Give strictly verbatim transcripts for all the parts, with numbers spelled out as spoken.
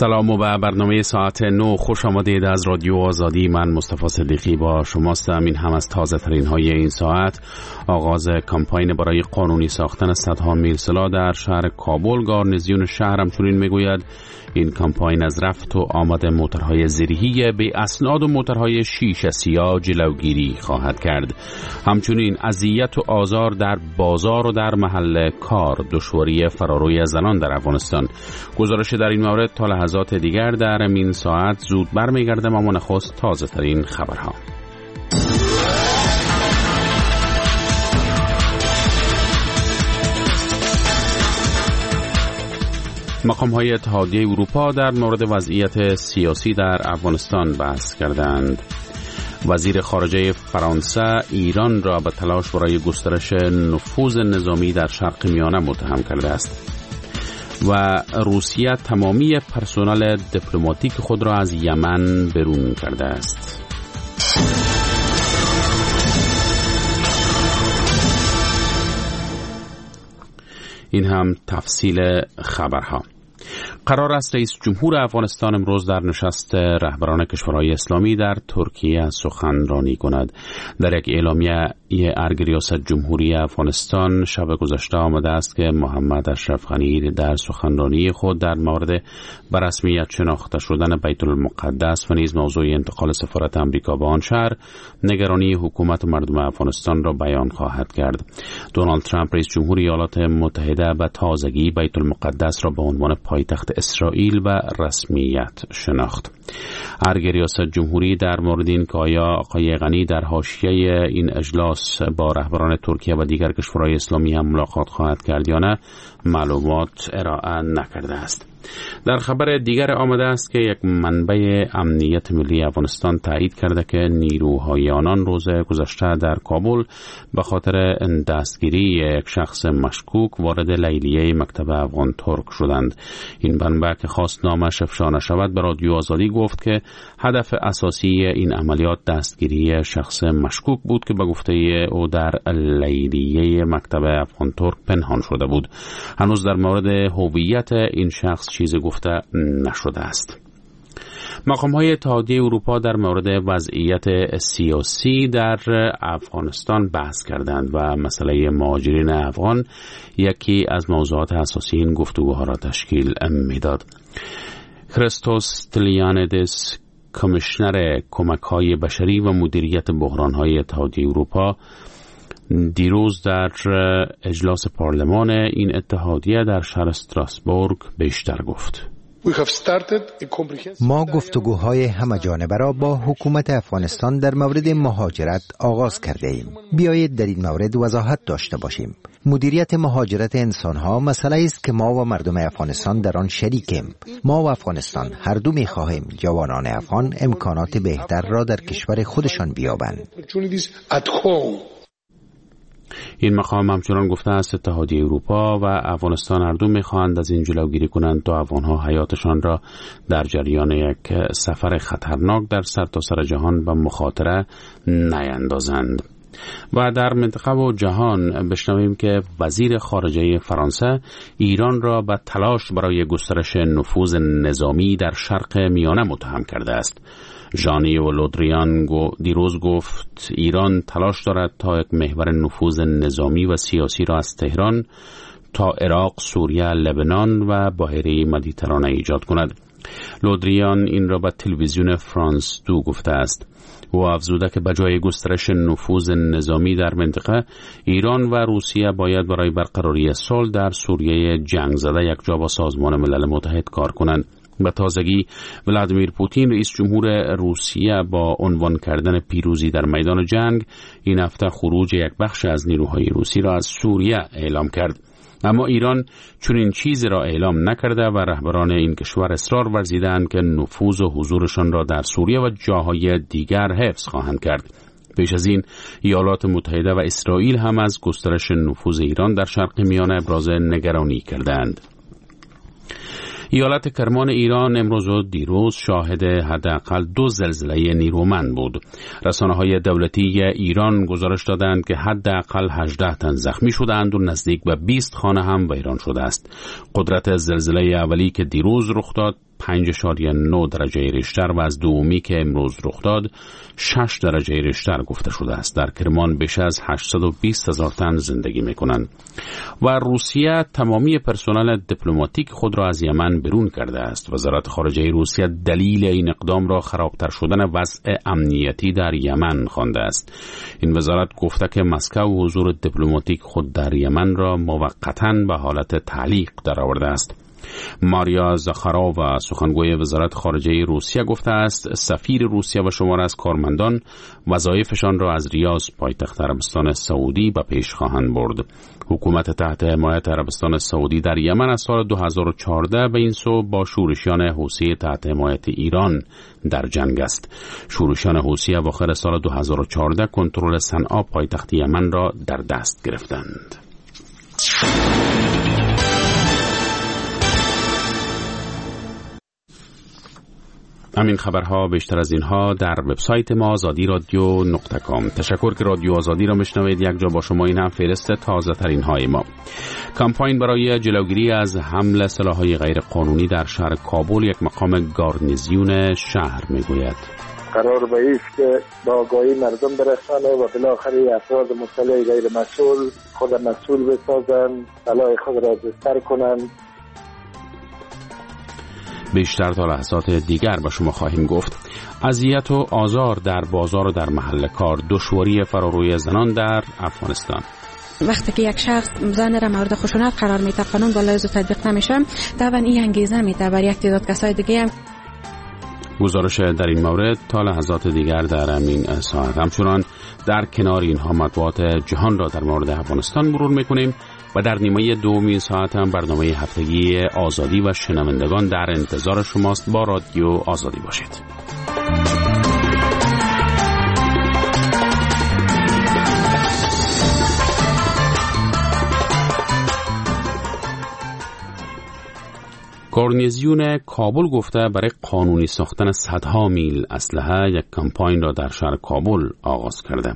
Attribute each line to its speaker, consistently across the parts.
Speaker 1: سلام و به برنامه ساعت نو خوش آمدید از رادیو آزادی. من مصطفی صدیقی با شماستم. این هم از تازه ترین های این ساعت. آغاز کمپاین برای قانونی ساختن صدها میلسلا در شهر کابل. گارنیزیون شهر همچنین میگوید این کمپاین از رفت و آمد موتورهای زیرهی به اسناد و موتورهای شیشه سیاه جلوگیری خواهد کرد. همچنین اذیت و آزار در بازار و در محل کار، دشواری فراروی زنان در افغانستان. گزارش در این مورد تا لحظات دیگر در این ساعت زود برمیگردم، اما نخست تازه ترین خبرها. مقام‌های اتحادیه اروپا در مورد وضعیت سیاسی در افغانستان بحث کردند. وزیر خارجه فرانسه ایران را به تلاش برای گسترش نفوذ نظامی در شرق میانه متهم کرده است و روسیه تمامی پرسنل دیپلماتیک خود را از یمن برون کرده است. این هم تفصیل خبرها. قرار است رئیس جمهور افغانستان امروز در نشست رهبران کشورهای اسلامی در ترکیه سخنرانی کند. در یک اعلامیه ارگ ریاست جمهوری افغانستان شب گذشته آمده است که محمد اشرف غنی در سخنرانی خود در مورد به رسمیت شناخته شدن بیت المقدس و نیز موضوع انتقال سفارت امریکا به آن شهر نگرانی حکومت و مردم افغانستان را بیان خواهد کرد. دونالد ترامپ رئیس جمهوری ایالات متحده به تازگی بیت المقدس را به عنوان پایتخت اسرائیل به رسمیت شناخت. ارگ ریاست جمهوری در مورد این که آیا آقای غنی در حاشیه این اجلاس با رهبران ترکیه و دیگر کشورهای اسلامی هم ملاقات خواهد کرد یا نه معلومات ارائه نکرده است. در خبر دیگر آمده است که یک منبع امنیت ملی افغانستان تایید کرده که نیروهای آنان روز گذشته در کابل به خاطر دستگیری یک شخص مشکوک وارد لیلیه مکتب افغان ترک شدند. این منبع که خواست نامش افشا نشود به رادیو آزادی گفت که هدف اساسی این عملیات دستگیری شخص مشکوک بود که به گفته او در لیلیه مکتب افغان ترک پنهان شده بود. هنوز در مورد هویت این شخص چیزی گفته نشده است. مقام‌های اتحادیه اروپا در مورد وضعیت سیاسی در افغانستان بحث کردند و مسئله مهاجرین افغان یکی از موضوعات اساسی این گفتگوها را تشکیل میداد. کریستوس تلیانیدس، کمیشنر کمک‌های بشری و مدیریت بحران‌های اتحادیه اروپا، دیروز در اجلاس پارلمان این اتحادیه در شهر استراسبورگ بیشتر گفت.
Speaker 2: ما گفتگوهای همه‌جانبه را با حکومت افغانستان در مورد مهاجرت آغاز کرده ایم. بیایید در این مورد وضاحت داشته باشیم. مدیریت مهاجرت انسانها مسئله است که ما و مردم افغانستان در آن شریکیم. ما و افغانستان هر دو می‌خواهیم جوانان افغان امکانات بهتر را در کشور خودشان بیابند.
Speaker 1: این مقام همچنان گفته است اتحادیه اروپا و افغانستان هر دو می‌خواهند از این جلوگیری کنند تا افغان‌ها حیاتشان را در جریان یک سفر خطرناک در سرتاسر جهان به مخاطره نیندازند. و در منطقه و جهان بشنویم که وزیر خارجه فرانسه ایران را به تلاش برای گسترش نفوذ نظامی در شرق میانه متهم کرده است. ژان-یو لودریان دیروز گفت ایران تلاش دارد تا یک محور نفوذ نظامی و سیاسی را از تهران تا عراق، سوریه، لبنان و بحیره مدیترانه ایجاد کند. لودریان این را به تلویزیون فرانس دو گفته است. او افزوده که بجای گسترش نفوذ نظامی در منطقه، ایران و روسیه باید برای برقراری صلح در سوریه جنگ زده یکجا با سازمان ملل متحد کار کنند. به تازگی ولادیمیر پوتین رئیس جمهور روسیه با عنوان کردن پیروزی در میدان جنگ این هفته خروج یک بخش از نیروهای روسی را از سوریه اعلام کرد. اما ایران چنین چیزی را اعلام نکرده و رهبران این کشور اصرار ورزیدند که نفوذ و حضورشان را در سوریه و جاهای دیگر حفظ خواهند کرد. پیش از این ایالات متحده و اسرائیل هم از گسترش نفوذ ایران در شرق میانه ابراز نگرانی کردند. ایالت کرمان ایران امروز و دیروز شاهد حداقل دو زلزله نیرومند بود. رسانه‌های دولتی ایران گزارش دادند که حداقل هجده تن زخمی شدند و نزدیک به بیست خانه هم ویران شده است. قدرت زلزله اولی که دیروز رخ داد پنج اشاریه نه درجه ریشتر و از دومی که امروز رخ داد شش درجه ریشتر گفته شده است. در کرمان بیش از هشتصد و بیست هزار تن زندگی میکنند. و روسیه تمامی پرسنل دیپلماتیک خود را از یمن بیرون کرده است. وزارت خارجه روسیه دلیل این اقدام را خرابتر شدن وضع امنیتی در یمن خوانده است. این وزارت گفته که مسکو حضور دیپلماتیک خود در یمن را موقتاً به حالت تعلیق درآورده است. ماریا زاخارووا سخنگوی وزارت خارجه روسیه گفته است سفیر روسیه و شمار از کارمندان وظایفشان را از ریاض پایتخت عربستان سعودی به پیش خواهند برد. حکومت تحت حمایت عربستان سعودی در یمن از سال دو هزار و چهارده به این سو با شورشیان حوثی تحت حمایت ایران در جنگ است. شورشیان حوثی اواخر سال دو هزار و چهارده کنترل صنعا پایتخت یمن را در دست گرفتند. همین خبرها بیشتر از اینها در وبسایت ما آزادی رادیو نقطه کام. تشکر که رادیو آزادی را میشنوید. یک جا با شما این هم فهرست تازه ترین های ما. کمپاین برای جلوگیری از حمل سلاح‌های غیر قانونی در شهر کابل یک مقام گارنیزیون شهر میگوید
Speaker 3: قرار به است که با آگاهی مردم برسانه و بالاخره افراد مسلح غیر مسئول خود مسئول بسازند، سلاح خود را بستر کنند.
Speaker 1: بیشتر تا لحظات دیگر به شما خواهیم گفت. اذیت و آزار در بازار و در محل کار، دشواری فراروی زنان در افغانستان.
Speaker 4: وقتی که یک شخص زن را مورد خشونت قرار میده، قانون با لحاظ تطبیق نمیشه، طبعا این انگیزه میده بر یک تعداد کسای دیگه.
Speaker 1: گزارش در این مورد تا لحظات دیگر در همین ساعت. همچنان در کنار اینها مطبوعات جهان را در مورد افغانستان مرور میکنیم و در نیمه دومی ساعت هم برنامه هفتگی آزادی و شنوندگان در انتظار شماست. با رادیو آزادی باشید. گارنیزیون کابل گفته برای قانونی ساختن صدها میل اسلحه یک کمپاین را در شهر کابل آغاز کرده.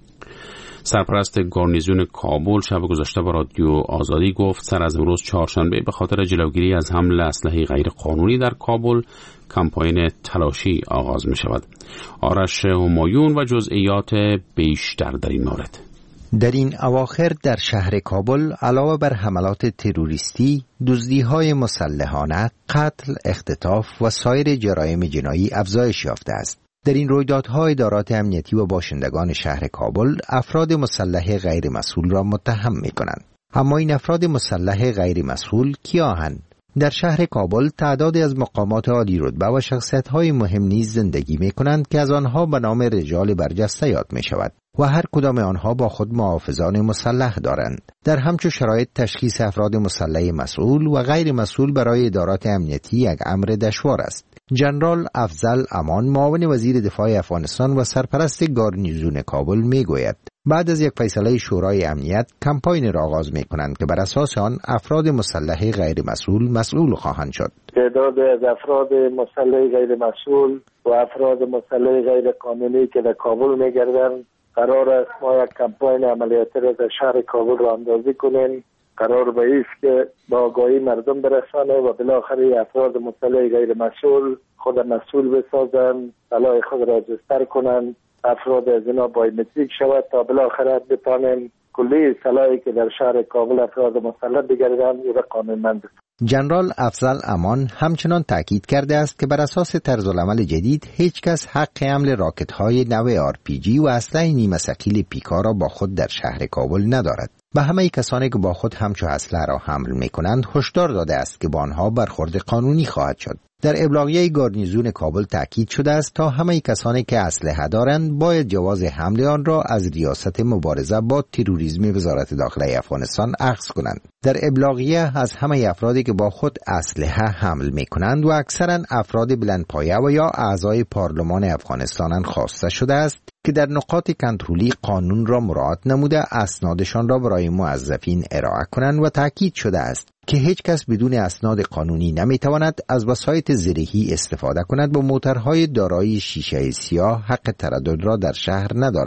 Speaker 1: سرپرست گارنیزیون کابل شب گذشته با رادیو آزادی گفت سر از امروز چهارشنبه به خاطر جلوگیری از حمل اسلحه غیر قانونی در کابل کمپاین تلاشی آغاز می شود. آرش همایون و جزئیات بیشتر در این مورد.
Speaker 2: در این اواخر در شهر کابل علاوه بر حملات تروریستی، دزدی‌های مسلحانه، قتل، اختطاف و سایر جرایم جنایی افزایش یافته است. در این رویدادها ادارات امنیتی و باشندگان شهر کابل افراد مسلح غیر مسئول را متهم می‌کنند. اما این افراد مسلح غیر مسئول کیاهند؟ در شهر کابل تعدادی از مقامات عالی رتبه و شخصیت‌های مهم نیز زندگی می‌کنند که از آنها به نام رجال برجسته یاد می‌شود و هر کدام آنها با خود محافظان مسلح دارند. در همچو شرایط تشخیص افراد مسلح مسئول و غیر مسئول برای ادارات امنیتی یک امر دشوار است. جنرال افضل امان، معاون وزیر دفاع افغانستان و سرپرست گارنیزیون کابل میگوید بعد از یک فیصله شورای امنیت کمپاین را آغاز میکنند که بر اساس آن افراد مسلح غیر مسئول مسئول خواهند شد.
Speaker 3: تعداد از افراد مسلح غیر مسئول و افراد مسلح غیر قانونی که در کابل میگردند قرار است ما یک کمپاین عملیاتی را در شهر کابل را اندازی کنیم. قرار به است که با آگاهی مردم برسانه و بالاخره افراد مسلح غیر مسئول خود مسئول بسازند، سلاح خود را بستر کنند، افراد از اینا بایومتریک شود تا بالاخره بتانیم کلی سلاحی که در شهر کابل افراد مسلح بگردند او را قانونمند.
Speaker 2: جنرال افضل امان همچنان تاکید کرده است که بر اساس طرزالعمل جدید هیچ کس حق حمل راکت‌های نو آر پی جی و اسلحه نیمه ثقیل پیکا را با خود در شهر کابل ندارد. به همه کسانی که با خود همچو اسلحه را حمل می‌کنند هشدار داده است که با آنها برخورد قانونی خواهد شد. در ابلاغیه گارنیزیون کابل تاکید شده است تا همه کسانی که اسلحه دارند باید جواز حمل آن را از ریاست مبارزه با تروریسم وزارت داخله افغانستان اخذ کنند. در ابلاغیه از همه افرادی که با خود اسلحه حمل می‌کنند و اکثرا افراد بلندپایه و یا اعضای پارلمان افغانستان خواسته شده است که در نقاط کنترلی قانون را مراعات نموده اسنادشان را برای موظفین ارائه کنند و تاکید شده است که هیچ کس بدون اسناد قانونی نمیتواند از وسایط زرهی استفاده کند و موترهای دارای شیشه سیاه حق تردد را در شهر ندارند.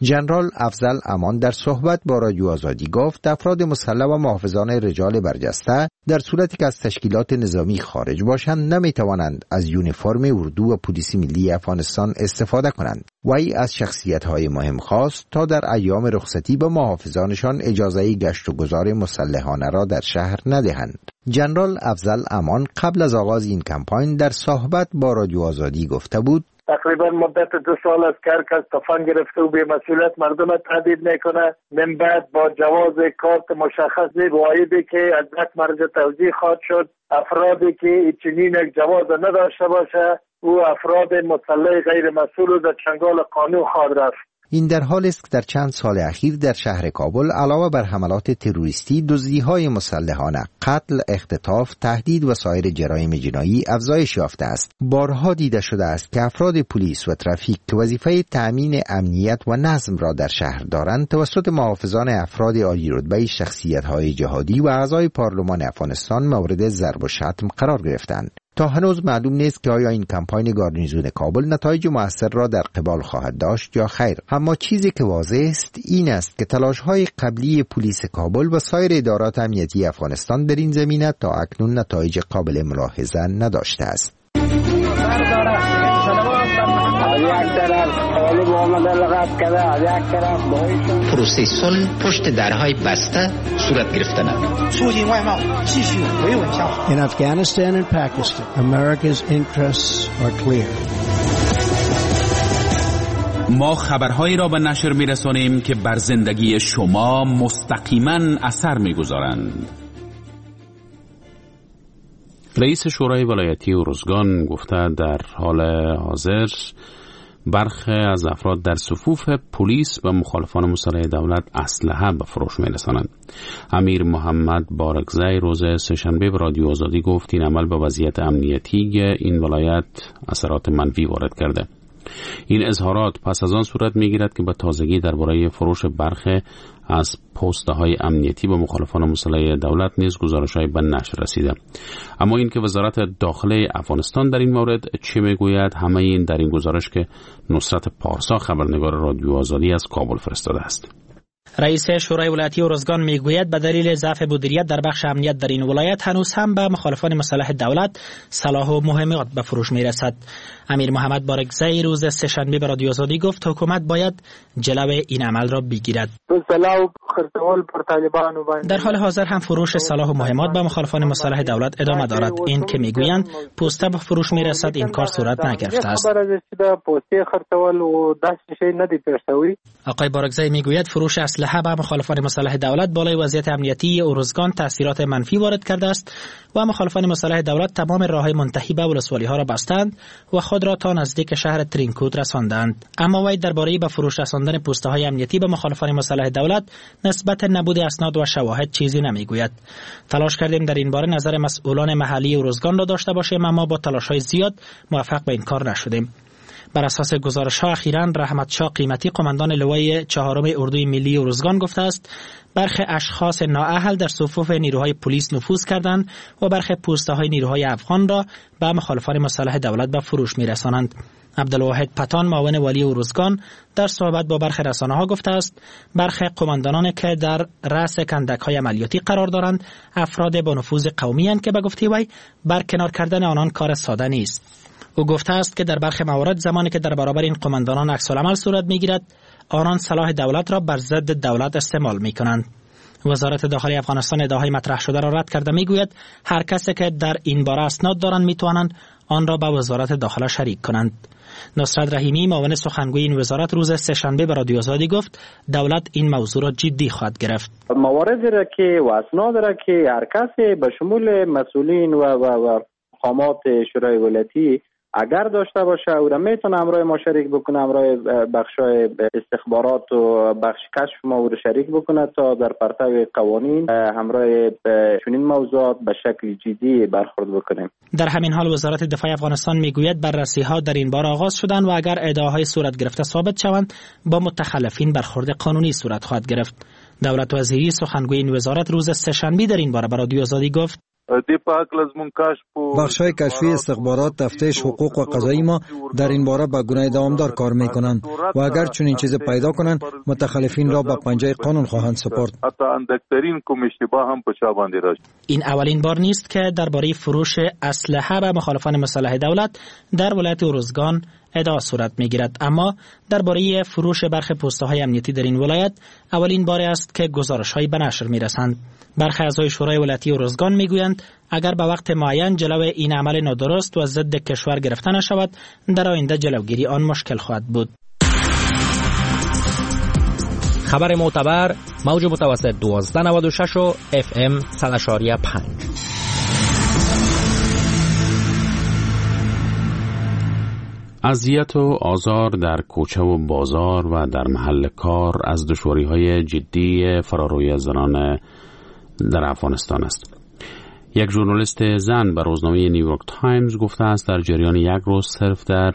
Speaker 2: ژنرال افضل امان در صحبت با رادیو آزادی گفت افراد مسلح و محافظان رجال برجسته در صورتی که از تشکیلات نظامی خارج باشند نمیتوانند از یونیفرم اردو و پلیس ملی افغانستان استفاده کنند و ای از شخصیت‌های مهم خواست تا در ایام رخصتی به محافظانشان اجازه گشت و گذار مسلحانه را در شهر ندهند. ژنرال افضل امان قبل از آغاز این کمپاین در صحبت با رادیو آزادی گفته بود
Speaker 3: تقریبا مدت دو سال است که هر کس تفنگ گرفته و به مسئولیت مردم تهدید میکنه. من بعد با جواز کارت مشخص واحدی که از یک مرجع توضیح خواهد شد، افرادی که چنین یک جواز نداشته باشه و افراد مسلح غیر مسئول در چنگال قانون خواهد رفت.
Speaker 2: این در حالی است که در چند سال اخیر در شهر کابل علاوه بر حملات تروریستی، دزدی‌های مسلحانه، قتل، اختطاف، تهدید و سایر جرایم جنایی افزایش یافته است. بارها دیده شده است که افراد پلیس و ترافیک که وظیفه تأمین امنیت و نظم را در شهر دارند توسط محافظان افراد عالی رتبه، شخصیت‌های جهادی و اعضای پارلمان افغانستان مورد ضرب و شتم قرار گرفتند. تا هنوز معلوم نیست که آیا این کمپاین گارنیزون کابل نتایج موثر را در قبال خواهد داشت یا خیر. اما چیزی که واضح است این است که تلاش‌های قبلی پلیس کابل و سایر ادارات امنیتی افغانستان در این زمینه تا اکنون نتایج قابل ملاحظه نداشته است.
Speaker 5: پروسه صلح پشت درهای بسته صورت گرفتن.
Speaker 6: In Afghanistan and Pakistan, America's interests are clear.
Speaker 1: ما خبرهایی را به نشر می‌رسانیم که بر زندگی شما مستقیما اثر می‌گذارند. رئیس شورای ولایتی ارزگان گفته در حال حاضر برخی از افراد در صفوف پلیس و مخالفان مسلح دولت اسلحه به فروش می‌رسانند. امیر محمد بارکزی روز سه‌شنبه به رادیو آزادی گفت این عمل به وضعیت امنیتی این ولایت اثرات منفی وارد کرده. این اظهارات پس از آن صورت می‌گیرد که به تازگی درباره فروش برخی از پست‌های امنیتی به مخالفان مسلح دولت نیز گزارش‌های به نشر رسیده. اما این که وزارت داخله افغانستان در این مورد چه میگوید، همه این در این گزارش که نصرت پارسا خبرنگار رادیو آزادی از کابل فرستاده است.
Speaker 7: رئیس شورای ولایتی ارزگان میگوید به دلیل ضعف مدیریت در بخش امنیت در این ولایت هنوز هم به مخالفان مسلح دولت سلاح و مهمات به فروش میرسد. امیر محمد بارکزی روز سه‌شنبه به رادیو آزادی گفت حکومت باید جلوی این عمل را بگیرد. در حال حاضر هم فروش سلاح و مهمات به مخالفان مسلح دولت ادامه دارد. این که میگویند پوسته به فروش میرسد، این کار صورت نگرفته است. آقای بارکزی میگوید فروش اسلحه به مخالفان مسلح دولت بالای وضعیت امنیتی ارزگان تاثیرات منفی وارد کرده است و مخالفان مسلح دولت تمام راههای منتهی به ولسوالی ها را بستند و خود را تا نزدیک شهر ترینکوت رساندند. اما وی درباره به فروش رساندن پوسته های امنیتی به مخالفان مسلح دولت نسبت نبود اسناد و شواهد چیزی نمیگوید. تلاش کردیم در این باره نظر مسئولان محلی ارزگان را داشته باشیم، اما با تلاش های زیاد موفق به این کار نشدیم. بر اساس گزارش‌ها اخیراً رحمت شاه قیمتی قماندان لوای چهارم اردوی ملی ارزگان گفته است برخی اشخاص نااهل در صفوف نیروهای پلیس نفوذ کردند و برخی پوسته‌های نیروهای افغان را به مخالفان مسلح دولت به فروش می‌رسانند. عبدالواحد پتان معاون والی ارزگان در صحبت با برخی رسانه‌ها گفته است برخی قماندانانی که در رأس کندک‌های عملیاتی قرار دارند افراد با نفوذ قومی اند که به گفته وی برکنار کردن آنان کار ساده نیست. او گفته است که در برخی موارد زمانی که در برابر این قماندانان عکس‌العمل صورت می‌گیرد آنان سلاح دولت را بر ضد دولت استعمال می‌کنند. وزارت داخلی افغانستان ادعاهای مطرح شده را رد کرده میگوید هر کسی که در این باره اسناد دارند میتوانند آن را به وزارت داخله شریک کنند. نصرت رحیمی معاون سخنگوی این وزارت روز سه‌شنبه به رادیو آزادی گفت دولت این موضوع را جدی خواهد گرفت.
Speaker 8: مواردی را که و اسناد را که هر کسی به شمول مسئولین و و و مقامات شورای ولایتی اگر داشته باشه او را میتونه همراه ما شریک بکنه، همراه بخشای استخبارات و بخش کشف ما او را شریک بکنه تا در پرتو قوانین همراه چنین موضوعات به شکل جدی برخورد بکنیم.
Speaker 7: در همین حال وزارت دفاع افغانستان میگوید بررسی ها در این باره آغاز شدن و اگر ادعاهای صورت گرفته ثابت شوند با متخلفین برخورد قانونی صورت خواهد گرفت. دولت وزیری سخنگوی این وزارت روز سه‌شنبه در این باره به رادیو آزادی گفت
Speaker 9: بخش‌های کشفی استخبارات، تفتیش، حقوق و قضایی ما در این باره به گونه دوامدار کار می‌کنند و اگر چنین چیز پیدا کنند متخلفین را به پنجه قانون خواهند سپرد.
Speaker 7: این اولین بار نیست که درباره فروش اسلحه به مخالفان مسلح دولت در ولایت ارزگان ادعا صورت می‌گیرد، اما درباره فروش برخی پست‌های امنیتی در این ولایت اولین بار است که گزارش‌هایی به نشر می‌رسند. برخی اعضای شورای ولایتی ارزگان می‌گویند اگر به وقت معین جلو این عمل نادرست و ضد کشور گرفته نشود، در آینده جلوگیری آن مشکل خواهد بود.
Speaker 10: خبر معتبر، موج متوسط دوازده نود و شش و اف ام صد و پنج.
Speaker 1: اذیت و آزار در کوچه و بازار و در محل کار از دشواری‌های جدی فراروی زنان در افغانستان است. یک ژورنالیست زن به روزنامه نیویورک تایمز گفته است در جریان یک روز صرف در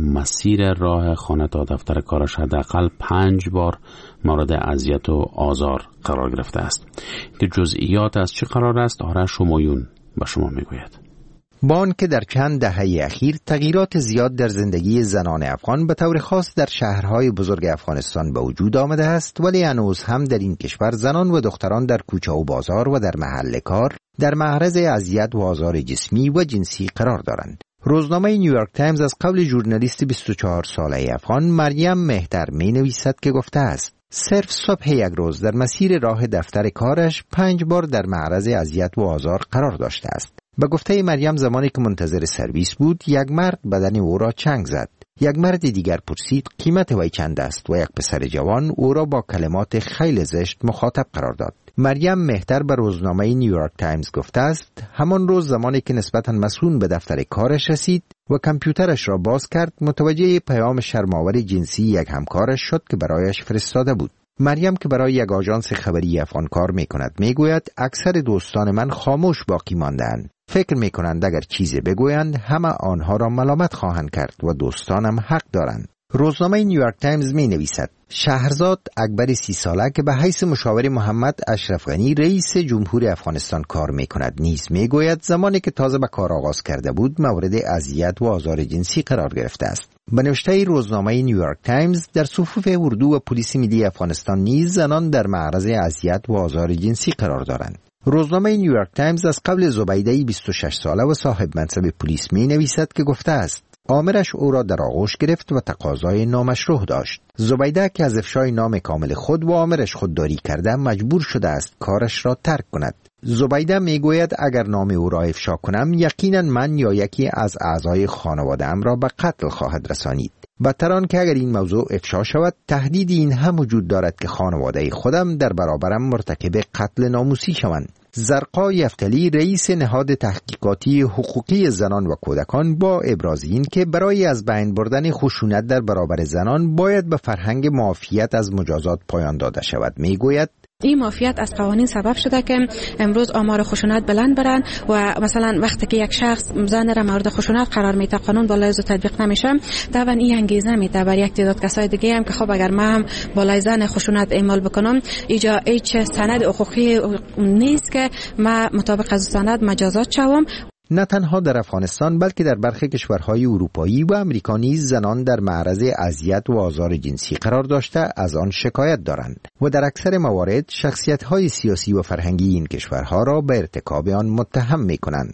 Speaker 1: مسیر راه خانه تا دفتر کارش حداقل پنج بار مورد اذیت و آزار قرار گرفته است. که جزئیات از چه قرار است آرش شمایون به شما میگوید.
Speaker 2: با آنکه در چند دهه اخیر تغییرات زیاد در زندگی زنان افغان به طور خاص در شهرهای بزرگ افغانستان به وجود آمده است، ولی هنوز هم در این کشور زنان و دختران در کوچه و بازار و در محل کار در معرض اذیت و آزار جسمی و جنسی قرار دارند. روزنامه نیویورک تایمز از قول ژورنالیست بیست و چهار ساله افغان مریم مهتر می نویسد که گفته است صرف صبح یک روز در مسیر راه دفتر کارش پنج بار در معرض اذیت و آزار قرار داشته است. به گفته مریم زمانی که منتظر سرویس بود یک مرد بدن او را چنگ زد. یک مرد دیگر پرسید قیمت وی چند است و یک پسر جوان او را با کلمات خیلی زشت مخاطب قرار داد. مریم مهتر به روزنامه نیویورک تایمز گفته است همان روز زمانی که نسبتاً مسئول به دفتر کارش رسید و کامپیوترش را باز کرد متوجه پیام شرم‌آور جنسی یک همکارش شد که برایش فرستاده بود. مریم که برای یک آژانس خبری افغان کار می‌کند میگوید اکثر دوستان من خاموش باقی ماندند. فکر می‌کنند اگر چیزی بگویند همه آنها را ملامت خواهند کرد و دوستانم حق دارند. روزنامه نیویورک تایمز می نویسد شهرزاد اکبر سی ساله که به حیث مشاور محمد اشرف غنی رئیس جمهور افغانستان کار می کند نیز می گوید زمانی که تازه به کار آغاز کرده بود مورد اذیت و آزار جنسی قرار گرفته است. به نوشته روزنامه نیویورک تایمز در صفوف اردو و پلیس ملی افغانستان نیز زنان در معرض اذیت و آزار جنسی قرار دارند. روزنامه نیویورک تایمز از قبل زبیده بیست و شش ساله و صاحب منصب پلیس می نویسد که گفته است آمرش او را در آغوش گرفت و تقاضای نامشروع داشت. زبیده که از افشای نام کامل خود و آمرش خودداری کرده مجبور شده است کارش را ترک کند. زبیده میگوید اگر نام او را افشا کنم یقینا من یا یکی از اعضای خانواده‌ام را به قتل خواهد رسانید. بدتر آن که اگر این موضوع افشا شود تهدید این هم وجود دارد که خانواده خودم در برابرم مرتکب قتل ناموسی شوند. زرقا یفتلی رئیس نهاد تحقیقاتی حقوقی زنان و کودکان با ابراز این که برای از بین بردن خشونت در برابر زنان باید به فرهنگ معافیت از مجازات پایان داده شود میگوید
Speaker 4: این معافیت از قوانین سبب شده که امروز آمار خشونت بلند برن و مثلا وقتی که یک شخص زن را مورد خشونت قرار میده قانون بالای زو تطبیق نمیشه، طبعا این انگیزه میده بر یک تعداد کسای دیگه هم که خب اگر من هم بالای زن خشونت اعمال بکنم اینجا هیچ سند حقوقی نیست که من مطابق از سند مجازات شوم.
Speaker 2: نه تنها در افغانستان بلکه در برخی کشورهای اروپایی و امریکا نیز زنان در معرض اذیت و آزار جنسی قرار داشته از آن شکایت دارند و در اکثر موارد شخصیت‌های سیاسی و فرهنگی این کشورها را به ارتکاب آن متهم می‌کنند.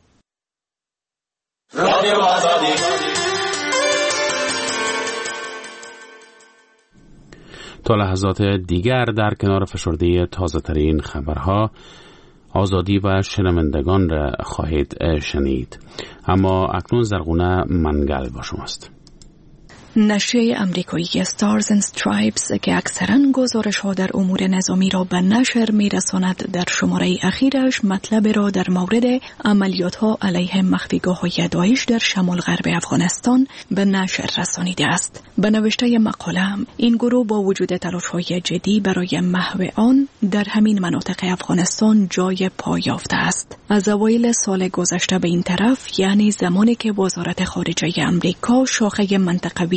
Speaker 1: تا لحظات دیگر در کنار فشرده تازه‌ترین خبرها آزادی و شنوندگان را خواهید شنید، اما اکنون زرغونه منگل با شماست.
Speaker 11: نشریه امریکایی استارز اند استرایپس که اکثراً گزارش‌ها در امور نظامی را به نشر می‌رساند در شماره اخیرش مطلب را در مورد عملیات‌ها علیه مخفیگاه‌های داعش در شمال غرب افغانستان به نشر رسانیده است. به نوشته مقاله این گروه با وجود تلاش‌های جدی برای محو آن در همین مناطق افغانستان جای پا یافته است. از اوایل سال گذشته به این طرف، یعنی زمانی که وزارت خارجه امریکا شاخه منطقوی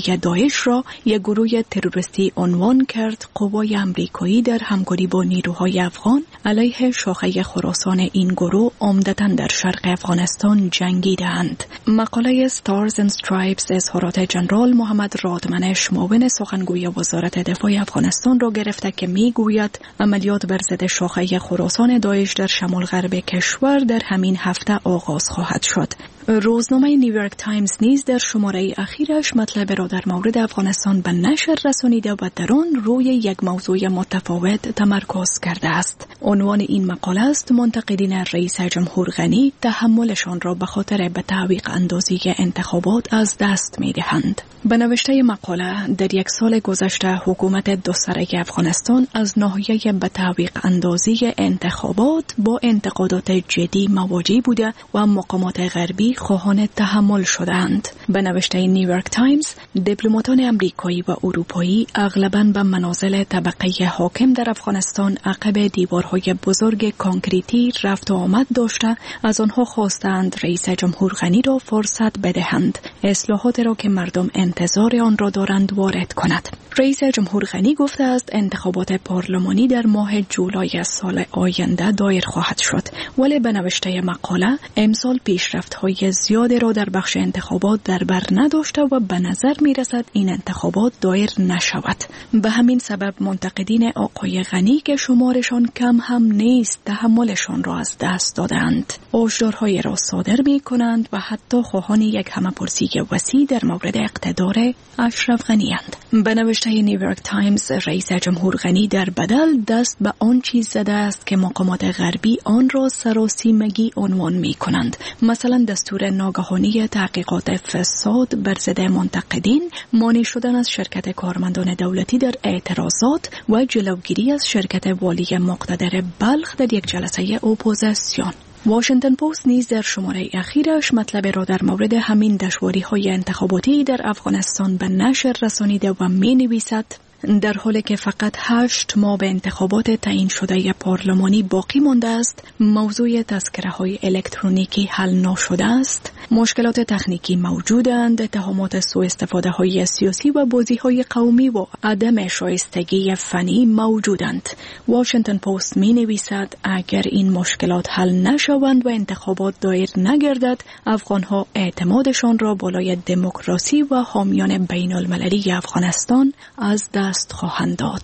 Speaker 11: داعش را یک گروه تروریستی عنوان کرد. قوای امریکایی در همکاری با نیروهای افغان علیه شاخه خراسان این گروه عمدتاً در شرق افغانستان جنگیدند. مقاله Stars and Stripes اظهارات جنرال محمد رادمنش معاون سخنگوی وزارت دفاع افغانستان را گرفته که میگوید عملیات بر ضد شاخه خراسان داعش در شمال غرب کشور در همین هفته آغاز خواهد شد. روزنامه نیویورک تایمز نیز در شماره اخیرش مطلب را در مورد افغانستان به نشر رسانیده و در آن روی یک موضوع متفاوت تمرکز کرده است. عنوان این مقاله است: منتقدین رئیس جمهور غنی تحملشان را به خاطر به تعویق اندازی انتخابات از دست می دهند. به نوشته مقاله، در یک سال گذشته حکومت دو سره افغانستان از ناحیه به تعویق اندازی انتخابات با انتقادات جدی مواجه بوده و مقامات غربی خواهان تحمل شدند. به نوشته نیویورک تایمز، دیپلماتان امریکایی و اروپایی اغلباً به منازل طبقه حاکم در افغانستان عقب دیوارهای بزرگ کانکریتی رفت و آمد داشته از آنها خواستند رئیس جمهور غنی را فرصت بدهند اصلاحات را که مردم انتظار آن را دارند وارد کند. رئیس جمهور غنی گفته است انتخابات پارلمانی در ماه جولای سال آینده دایر خواهد شد، ولی به نوشته مقاله امسال پیشرفت‌های زیادی را در بخش انتخابات در بر نداشته و به نظر می رسد این انتخابات دایر نشود. به همین سبب منتقدین آقای غنی که شمارشان کم هم نیست تحملشان را از دست دادند. هشدارهای را صادر می کنند و حتی خواهان یک همه‌پرسی وسیع در مورد اقتدار اشرف غنی اند. به نوشته نیویورک تایمز، رئیس جمهور غنی در بدل دست به آن چیز زده است که مقامات غربی آن را سراسیمگی عنوان می کنند. مثلا دستور ناگهانی تحقیقات فساد بر ضد منتقدین، مانع شدن از شرکت کارمندان دولتی در اعتراضات و جلوگیری از شرکت والی مقتدر بلخ در یک جلسه اپوزیسیون. واشنگتن پست نیز در شماره اخیرش مطلب را در مورد همین دشواری‌های انتخاباتی در افغانستان به نشر رسانیده و می‌نویسد: در حالی که فقط هشت ماه به انتخابات تعیین شده پارلمانی باقی مانده است، موضوع تذکره‌های الکترونیکی حل نشده است. مشکلات تکنیکی موجودند، اتهامات سوء استفاده‌های سیاسی و بازی‌های قومی و عدم شایستگی فنی موجودند. واشنگتن پست می‌نویسد اگر این مشکلات حل نشوند و انتخابات دایر نگردد، افغان‌ها اعتمادشان را بالای دموکراسی و حامیان بین‌المللی افغانستان از دست خواهند داد.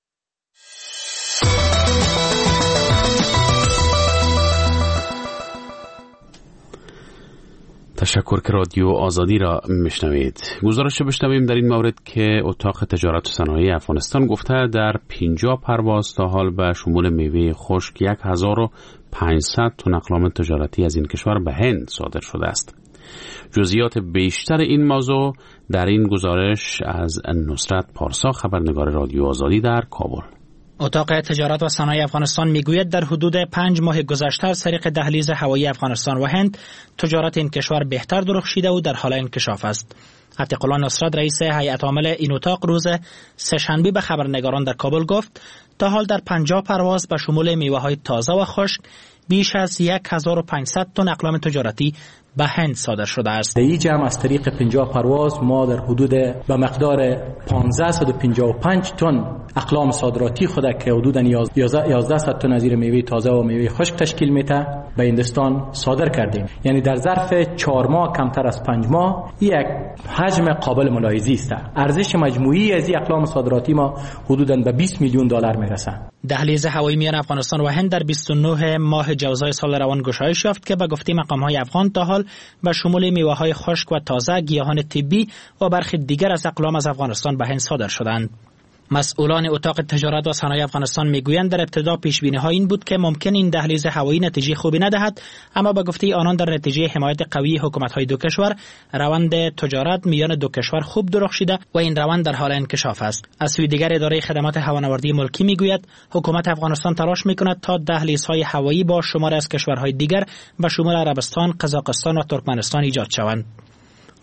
Speaker 1: تشکر که رادیو آزادی را میشنوید. گزارش بشنویم در این مورد که اتاق تجارت و صنایع افغانستان گفته در پنجاه پرواز تا حال به شمول میوه خشک یک هزار و پانصد تن اقلام تجارتی از این کشور به هند صادر شده است. جزئیات بیشتر این موضوع در این گزارش از نصرت پارسا، خبرنگار رادیو آزادی در کابل.
Speaker 7: اتاق تجارت و صنایع افغانستان میگوید در حدود پنج ماه گذشته از طریق دهلیز هوایی افغانستان و هند تجارت این کشور بهتر درخشیده و در حال انکشاف است. عتیق الله نصرت، رئیس هیئت عامل این اتاق، روز سه‌شنبه به خبرنگاران در کابل گفت تا حال در پنجاه پرواز به شمول میوه‌های تازه و خشک بیش از هزار و پانصد تن اقلام تجارتی به هند صادر شده است.
Speaker 12: در این جمع از طریق پنجاه پرواز ما در حدود به مقدار پانزده و پنجاه و پنج تن اقلام صادراتی خود که حدود یازده تن از این میوه تازه و میوه خشک تشکیل میده به هندوستان صادر کردیم. یعنی در ظرف چهار ماه کمتر از پنج ماه یک حجم قابل ملاحظه‌ای است. ارزش مجموعی از این اقلام صادراتی ما حدوداً به بیست میلیون دلار میرسه.
Speaker 7: دهلیز هوایی میان افغانستان و هند در بیست و نه ماه جوزای سال روان گشایش یافت که به گفته مقام‌های افغان تا حال به شمول میوه‌های خشک و تازه، گیاهان طبی و برخی دیگر از اقلام از افغانستان به هند صادر شدند. مسئولان اتاق تجارت و صنایع افغانستان میگویند در ابتدا پیش‌بینی‌ها این بود که ممکن این دهلیز هوایی نتیجه خوبی ندهد، اما با گفته آنان در نتیجه حمایت قوی حکومت‌های دو کشور روند تجارت میان دو کشور خوب درخشیده و این روند در حال انکشاف است. از سوی دیگر اداره خدمات هوانوردی ملکی میگوید حکومت افغانستان تلاش میکند تا دهلیزهای هوایی با شمار از کشورهای دیگر و شمول عربستان، قزاقستان و ترکمنستان ایجاد شوند.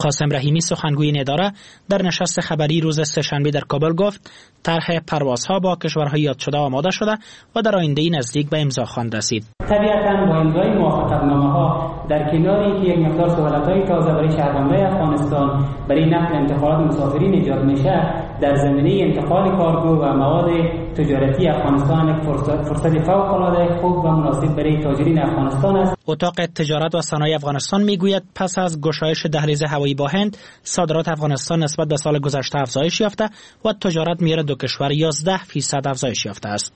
Speaker 7: قاسم رحیمی سخنگوی این اداره در نشست خبری روز سه‌شنبه در کابل گفت طرح پروازها با کشورهای یاد شده آماده شده و در آینده نزدیک به امضا خواهد رسید.
Speaker 13: طبیعتاً با امضای موافقتنامه‌ها در کنار اینکه یک مقدار سهولت‌های تازه برای شهروندان افغانستان برای نقل انتقالات مسافرین ایجاد میشه، در زمینه انتقال کارگو و مواد تجارتی افغانستان یک فرصت فوق‌العاده خوب و مناسب برای تاجرین افغانستان است.
Speaker 7: اتاق تجارت و صنایع افغانستان میگوید پس از گشایش دهلیز هوایی با هند، صادرات افغانستان نسبت به سال گذشته افزایش یافته و تجارت میان دو کشور یازده فیصد افزایش یافته است.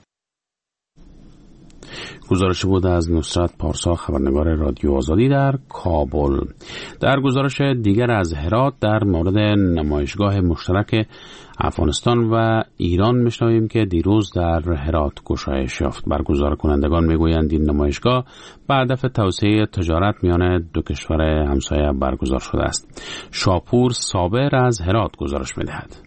Speaker 1: گزارش بود از نصرت پارسا، خبرنگار رادیو آزادی در کابل. در گزارش دیگر از هرات در مورد نمایشگاه مشترک افغانستان و ایران میشنویم که دیروز در هرات گشایش یافت. برگزار کنندگان میگویند این نمایشگاه به هدف توسعه تجارت میان دو کشور همسایه برگزار شده است. شاپور صابر از هرات گزارش میدهد.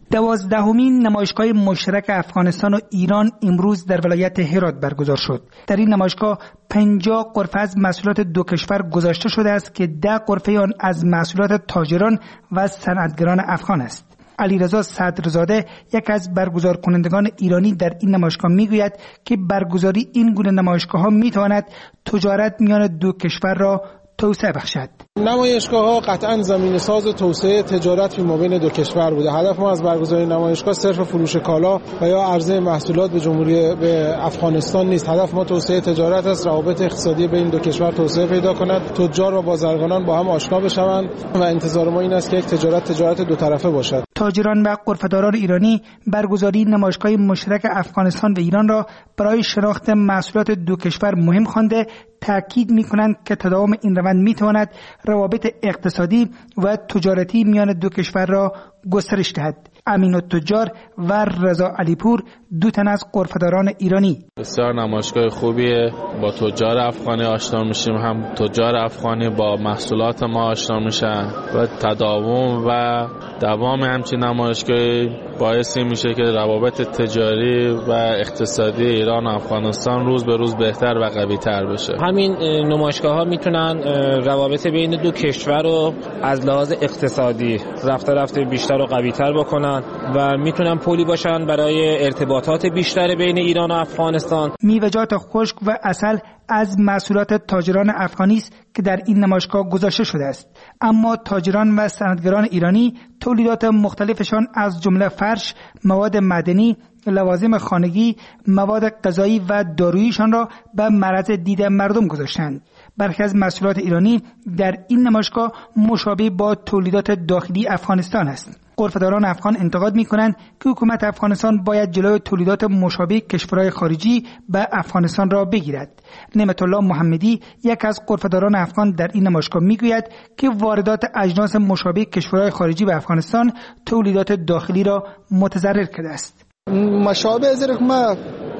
Speaker 14: دوازدهمین نمایشگاه مشترک افغانستان و ایران امروز در ولایت هرات برگزار شد. در این نمایشگاه پنجاه غرفه از محصولات دو کشور گذاشته شده است که ده غرفه آن از محصولات تاجران و صنعتگران افغان است. علیرضا صدرزاده یک از برگزار کنندگان ایرانی در این نمایشگاه میگوید که برگزاری این گونه نمایشگاه‌ها میتواند تجارت میان دو کشور را توسعه بخشد.
Speaker 15: نمایشگاه ها قطعاً زمین ساز توسعه تجارت فی مابین دو کشور بوده. هدف ما از برگزاری نمایشگاه صرف فروش کالا و یا عرضه محصولات به جمهوری به افغانستان نیست. هدف ما توسعه تجارت است، روابط اقتصادی بین دو کشور توسعه پیدا کند، تجار و بازرگانان با هم آشنا بشوند و انتظار ما این است که یک تجارت تجارت دو طرفه باشد.
Speaker 14: تاجران و غرفه‌داران ایرانی برگزاری نمایشگاه مشترک افغانستان و ایران را برای شناخت محصولات دو کشور مهم خوانده تاکید می‌کنند که تداوم این روند می‌تواند روابط اقتصادی و تجارتی میان دو کشور را گسترش دهد. امین التجار و رضا علیپور دو تن از غرفه‌داران ایرانی:
Speaker 16: بسیار نمایشگاه خوبیه، با تجار افغانی آشنا میشیم، هم تجار افغانی با محصولات ما آشنا میشن و تداوم و دوام همچین نمایشگاهی باعث میشه که روابط تجاری و اقتصادی ایران و افغانستان روز به روز بهتر و قوی تر بشه.
Speaker 17: همین نمایشگاه ها میتونن روابط بین دو کشور رو از لحاظ اقتصادی رفته رفته بیشتر و قوی تر بکنن و میتونن پلی باشن برای ارتباطات بیشتر بین ایران و افغانستان.
Speaker 14: میوه‌جات خشک و عسل از محصولات تاجران افغانی است که در این نمایشگاه گذاشته شده است، اما تاجران و صنعتگران ایرانی تولیدات مختلفشان از جمله فرش، مواد معدنی، لوازم خانگی، مواد غذایی و داروییشان را به معرض دید مردم گذاشتند. برخی از محصولات ایرانی در این نمایشگاه مشابه با تولیدات داخلی افغانستان است. غرفه‌داران افغان انتقاد می‌کنند که حکومت افغانستان باید جلوی تولیدات مشابه کشورهای خارجی به افغانستان را بگیرد. نعمت الله محمدی یک از غرفه‌داران افغان در این نمایشگاه می‌گوید که واردات اجناس مشابه کشورهای خارجی به افغانستان تولیدات داخلی را متضرر کرده است.
Speaker 18: مشابه از ما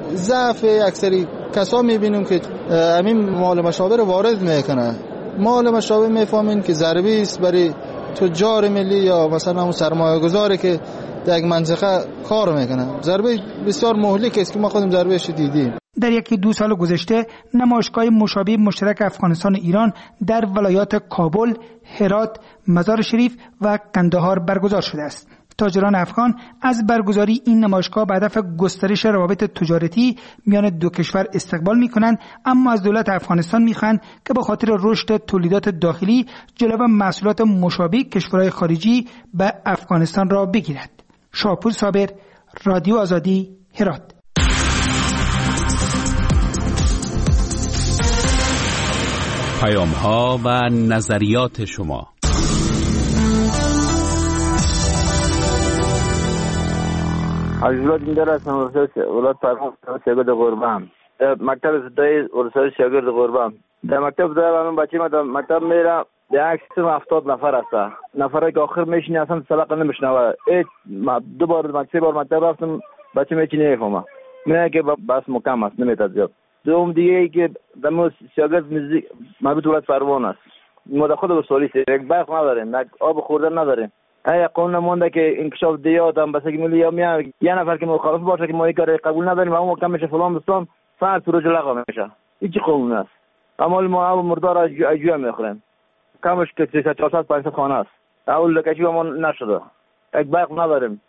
Speaker 18: ضعف اکثری کسا می‌بینیم که همین مال مشابه رو وارد میکنه. مال مشابه میفهمین که ضربی است برای تجار ملی یا مثلا اون سرمایه گذاری که در یک منطقه کار میکنه. ضربه بسیار مهلک است که ما خودم ضربهش دیدیم.
Speaker 14: در یکی دو سال گذشته نمایشگاه مشابه مشترک افغانستان و ایران در ولایات کابل، هرات، مزار شریف و قندهار برگزار شده است. تاجران افغان از برگزاری این نمایشگاه به هدف گسترش روابط تجارتی میان دو کشور استقبال می‌کنند، اما از دولت افغانستان می‌خواهند که به خاطر رشد تولیدات داخلی جلوی محصولات مشابه کشورهای خارجی به افغانستان را بگیرد. شاپور صابر، رادیو آزادی، هرات.
Speaker 1: پیام‌ها و نظریات شما.
Speaker 19: عزیزات این در هستم ولایت فرمان شاگرد غربم مکتب ابتدایی ورسای شاگرد غربم. در مکتب ابتدایی من بچه ما در مکتب میرم در اکثر هفتاد نفر هست. نفرایی که آخر میشینی اصلا سلاق نمیشنوه. دو بار سه بار مکتب رفتم بچه میچینی نمیفهمه. میگه که بس مکم است نمیتاد زیاد. دوم دیگه ای که دمو شاگرد مربوط ولایت فرمان است. ما خود به سوالی یک برق نداریم، یک آب خوردن نداریم. ای قانون مونده که انکشاف دیات هم بسگی ملی یا میان یه نفر که مخالف باشه که ما این کار قبول نداریم و اون کم میشه فلان بستان فرد تو رجل لغا میشه. این چی قانون است؟ اما ما هم مردار اجوه میخوریم. کمش که سیصد چهارصد پانصد خانه است. اول لکشی ما نشده، یک برق نداریم.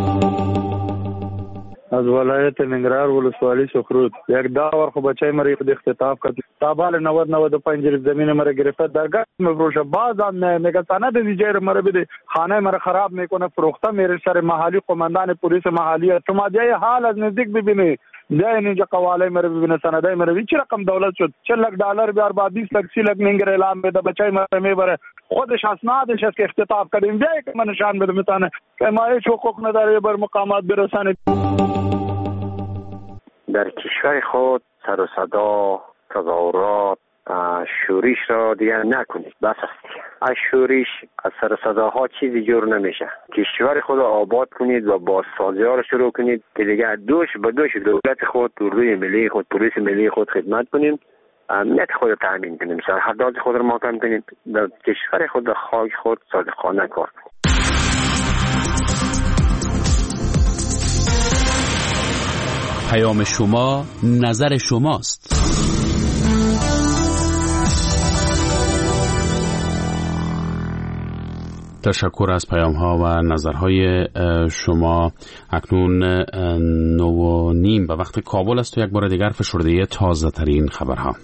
Speaker 20: از ولایت ننگرهار ولسوالی سخرود یک داور خو بچای مری خود اختطاف کرد تا بال نود نود و پنج زمین مر گرفته در گشت مفروشه بعضا میگه سند دیجر مر بده خانه مر خراب میکنه فروخته میره سر محلی قماندان پلیس محلی شما جای حال از نزدیک ببینی جای اینجا قواله مر ببینه سندای مر چه رقم دولت شد چه لک دلار بیار با بیست لک سی لک ننگر اعلام بده بچای مر میبره خودش اسنادش است که اختطاف کردیم جای که من نشان بده میتونه که ما هیچ حقوق نداره بر مقامات برسانه.
Speaker 21: در کشور خود سر و صدا، تظاهرات، شورش را دیگر نکنید. بس است. از شورش، از سر و صداها چیزی جور نمیشه. کشور خود را آباد کنید و بازسازی ها را شروع کنید که دیگر دوش به دوش دولت خود، اردوی ملی خود، پلیس ملی خود خدمت کنیم. امنیت خود را تامین کنیم. سرحدات خود را محکم کنیم. در کشور خود و خاک خود صادقانه کار کنیم.
Speaker 1: پیام شما نظر شماست. تشکر از پیام ها و نظرهای شما. اکنون نو و نیم به وقت کابل است و یک بار دیگر فشرده تازه ترین خبرها.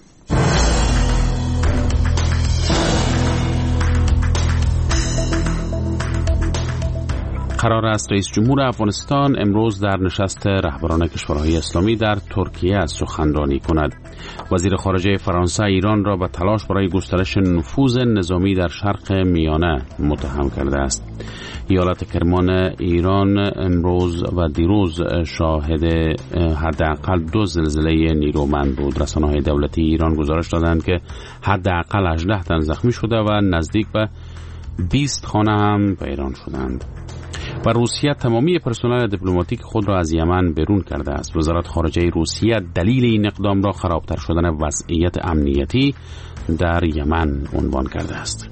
Speaker 1: قرار است رئیس جمهور افغانستان امروز در نشست رهبران کشورهای اسلامی در ترکیه از سخنرانی کند. وزیر خارجه فرانسه ایران را به تلاش برای گسترش نفوذ نظامی در شرق میانه متهم کرده است. ایالت کرمان ایران امروز و دیروز شاهد حداقل دو زلزله نیرومند بود. رسانه‌های دولتی ایران گزارش دادند که حداقل هجده تن زخمی شده و نزدیک به بیست خانه هم ویران شدند. و روسیه تمامی پرسنل دیپلماتیک خود را از یمن بیرون کرده است. وزارت خارجه روسیه دلیل این اقدام را خرابتر شدن وضعیت امنیتی در یمن عنوان کرده است.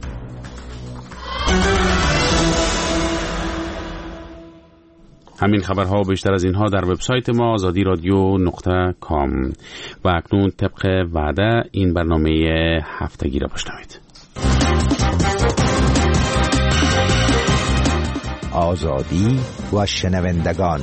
Speaker 1: همین خبرها و بیشتر از اینها در وبسایت ما آزادی رادیو نقطه کام. و اکنون طبق وعده این برنامه هفتگی را بشنوید.
Speaker 2: آزادی و شنوندگان.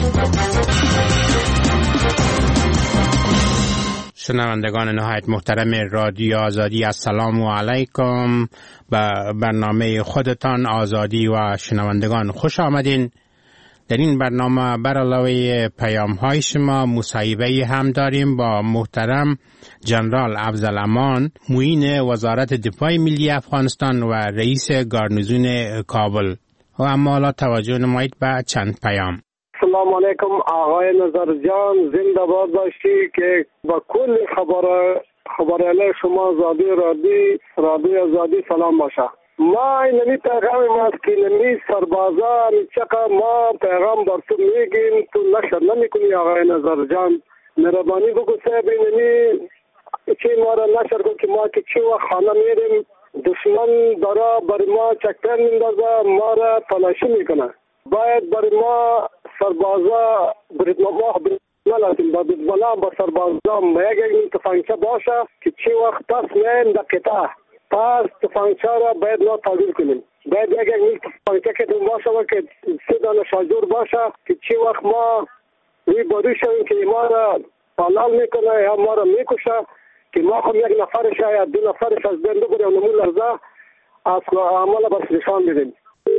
Speaker 22: شنوندگان نهایت محترم رادیو آزادی، السلام علیکم. به برنامه خودتان آزادی و شنوندگان خوش آمدین. در این برنامه بر علاوه پیام های شما مصاحبه هم داریم با محترم جنرال افضل امان، معین وزارت دفاع ملی افغانستان و رئیس گارنیزون کابل. و اما حالا توجه نمایید به چند پیام.
Speaker 23: سلام علیکم آقای نظر جان، زنده باد باشی که با کل خبر خبرانه شما آزادی رادی رادی آزادی سلام باشه. ما اینمی پیغام ماست که اینمی سربازان چقدر ما پیغام بر تو میگیم تو نشر نمی کنی آقای نظر جان. مهربانی بگو صاحب اینمی چی ما را نشر کن که ما که چی و خانه میریم دشمن دارا بر ما چکتر میندازه، ما را تلاشی میکنه. باید بر ما سربازا برید ما نلازیم با بزبالان با سربازا ما یک تفنگچه باشه که چی وقت پس میایم در قطعه پس تفنگچه را باید ما تغییر کنیم. باید یک یک تفنگچه که دون باشه و که سه دانه شاجور باشه که چی وقت ما روی باری شویم که ما را پالال میکنه یا ما را میکشه که ما هم یک نفرش یا دو نفرش از بین بگیریم و نمون لحظه از عمل بس نشان بدیم.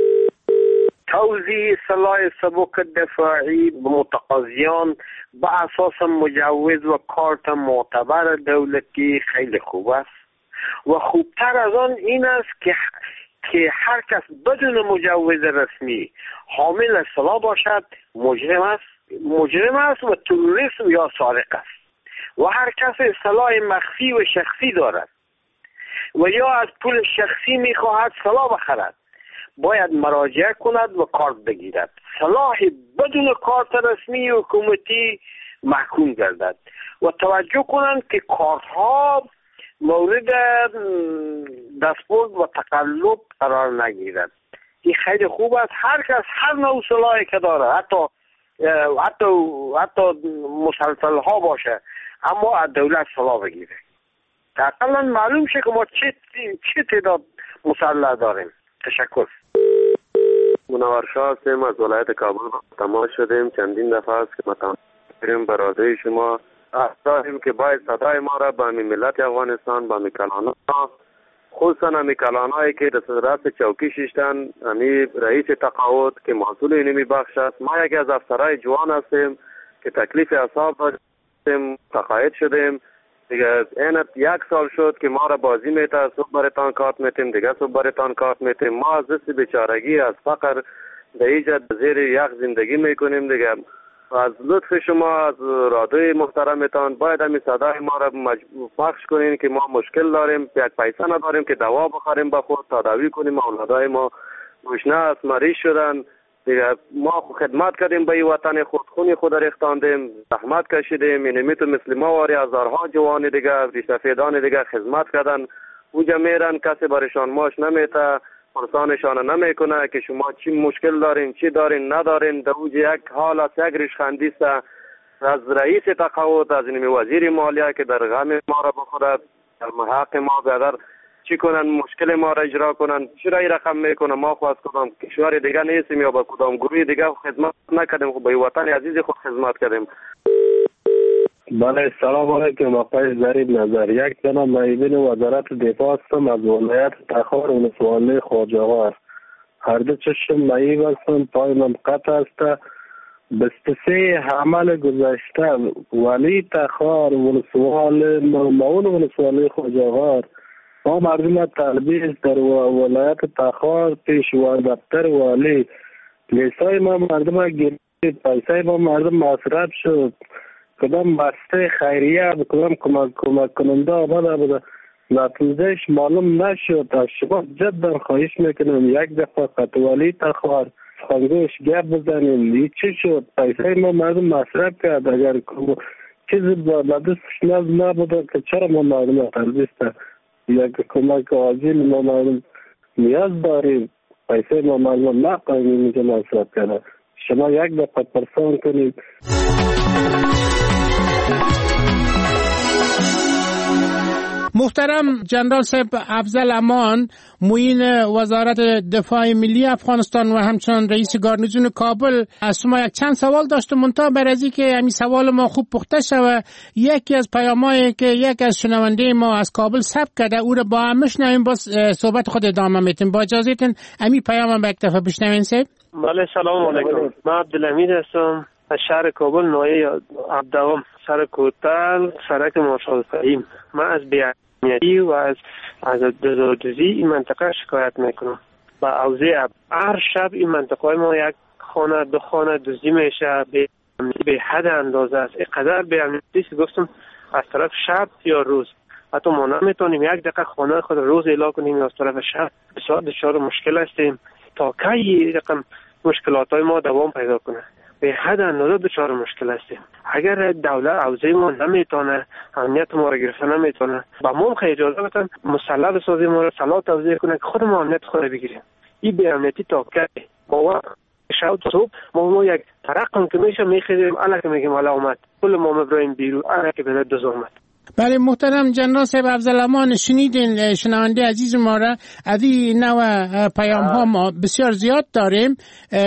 Speaker 21: توزیع سلاح سبک دفاعی به متقاضیان با اساس مجوز و کارت معتبر دولتی خیلی خوب است و خوبتر از آن این است که که هر کس بدون مجوز رسمی حامل سلاح باشد مجرم است مجرم است و تروریست یا سارق است و هر کس سلاح مخفی و شخصی دارد و یا از پول شخصی میخواهد سلاح بخرد باید مراجعه کند و کارت بگیرد. سلاح بدون کارت رسمی حکومتی محکوم گردد و توجه کنند که کارت ها مورد دستبرد و تقلب قرار نگیرد. این خیلی خوب است. هر کس هر نوع سلاحی که داره حتی حتی حتی مسلسل ها باشه اما از دولت سلاح بگیره. حداقل معلوم شه که ما چه چه تعداد مسلح داریم. تشکر.
Speaker 3: منورشاه هستیم، از ولایت کابل تماس شدیم. چندین دفعه است که ما تماس کردیم به رادیوی شما. داریم که باید صدای ما را به ملت افغانستان، به کلان‌ها، خصوصا همی کلان‌هایی که در صدرت چوکی شیشتن، همی رئیس تقاعد که مسئول اینمی بخش است. ما یکی از افسرهای جوان هستیم که تکلیف اعصاب داشتیم، تقاعد شدیم. دیگه اینت یک سال شد که ما را بازی میته، صبح برتان کارت میتیم، دیگه صبح برتان کارت میتیم. ما از دست بیچارگی، از فقر در ایجاد زیر یک زندگی میکنیم. دیگه از لطف شما، از رادیوی محترمتان باید همین صدای ما را پخش کنین که ما مشکل داریم، یک پیسه نداریم که دوا بخوریم به خود، تداوی کنیم. اولادای ما گشنه است، مریض شدن. دیگه ما خدمت کردیم به این وطن خود، خونی خود ریختاندیم، زحمت کشیدیم. اینمی تو مثل ما واری هزارها جوان دیگه، ریشتفیدان دیگه خدمت کردن. اوجا میرن، کسی برشان ماش نمیته، پرسانشان نمیکنه که شما چی مشکل دارین، چی دارین، ندارین. در اوجا یک حال است، یک ریشخندی است از رئیس تقاعد، از اینمی وزیر مالیه که در غم ما را بخورد، در حق ما بیادر چی کنن، مشکل ما را اجرا کنن. چرا این رقم میکنه؟ ما خواست کدام کشور دیگه نیستیم یا با کدام گروه دیگه خدمت نکردیم، خب به وطن عزیز خود خدمت کردیم.
Speaker 23: بله، سلام علیکم. آقای ظریف نظر، یک جناب معیبین وزارت دفاع هستم از ولایت تخار ولسوالی خواجه‌آور. هر دو چشم معیب هستم، پای من قطع است. بیست و سه حمل گذشته ولی تخار ولسوالی مامون ولسوالی خواجه‌آور ما مردم تلبیس در ولایت تخار پیش و دفتر والی لیسای ما مردم گرفت، پیسای ما مردم مصرف شد. کدام بسته خیریه کدام کمک کمک کننده آمده بوده، نتیجهش معلوم نشد. از شما جدا خواهش میکنم یک دفعه قطوالی تخار خانگوش گپ بزنیم. این چی شد؟ پیسای ما مردم مصرف کرد. اگر چیزی با دستش نبوده که چرا ما مردم تلبیس یک کمک عاجل ما مردم نیاز داریم، پیسه ما مردم نقاییم اینجا مصرف کنه. شما یک دفعه پرسان کنید.
Speaker 22: محترم جنرال صاحب افضل امان، معین وزارت دفاع ملی افغانستان و همچنان رئیس گارنیزون کابل، از شما یک چند سوال داشتم منتها بر از اینکه همین سوال ما خوب پخته شوه، یکی از پیامایی که یک از شنونده ما از کابل ثبت کرده او را با هم میشنویم، باز صحبت خود ادامه میتیم. با اجازهتون همین پیام به یک دفعه بشنوین صاحب.
Speaker 23: بله، سلام علیکم. من عبدالحمید هستم از شهر کابل، ناحیه عبدوام، سر کوتل، سرک مارشال فهیم. من از بی‌امنیتی و از از دزدی این منطقه شکایت میکنم. با اوضاع هر شب این منطقه ما یک خانه دو خانه دزدی میشه، به به حد اندازه است. اینقدر بی‌امنیتی که گفتم از طرف شب یا روز. حتی ما نمیتونیم یک دقیقه خانه خود روز اعلام کنیم از طرف شب. بسیار دچار مشکل هستیم. تا کی رقم مشکلات های ما دوام پیدا کنه؟ به حد اندازه دچار مشکل هستیم. اگر دولت اوضاع ما نمیتونه، امنیت ما را گرفته نمیتونه، با ما خیلی اجازه بدن مسلح بسازیم، ما را سلاح توزیع کنه که خود ما امنیت خود بگیریم. این به امنیتی تا کی؟ ما شب صبح ما, ما یک ترقم که میشه میخیریم، الا که میگیم حالا اومد، کل ما مبرایم بیرون، الا که به دو اومد.
Speaker 22: بله محترم جنرال صاحب افضل امان، شنیدین شنونده عزیز ما را. از این نوع پیام ها ما بسیار زیاد داریم.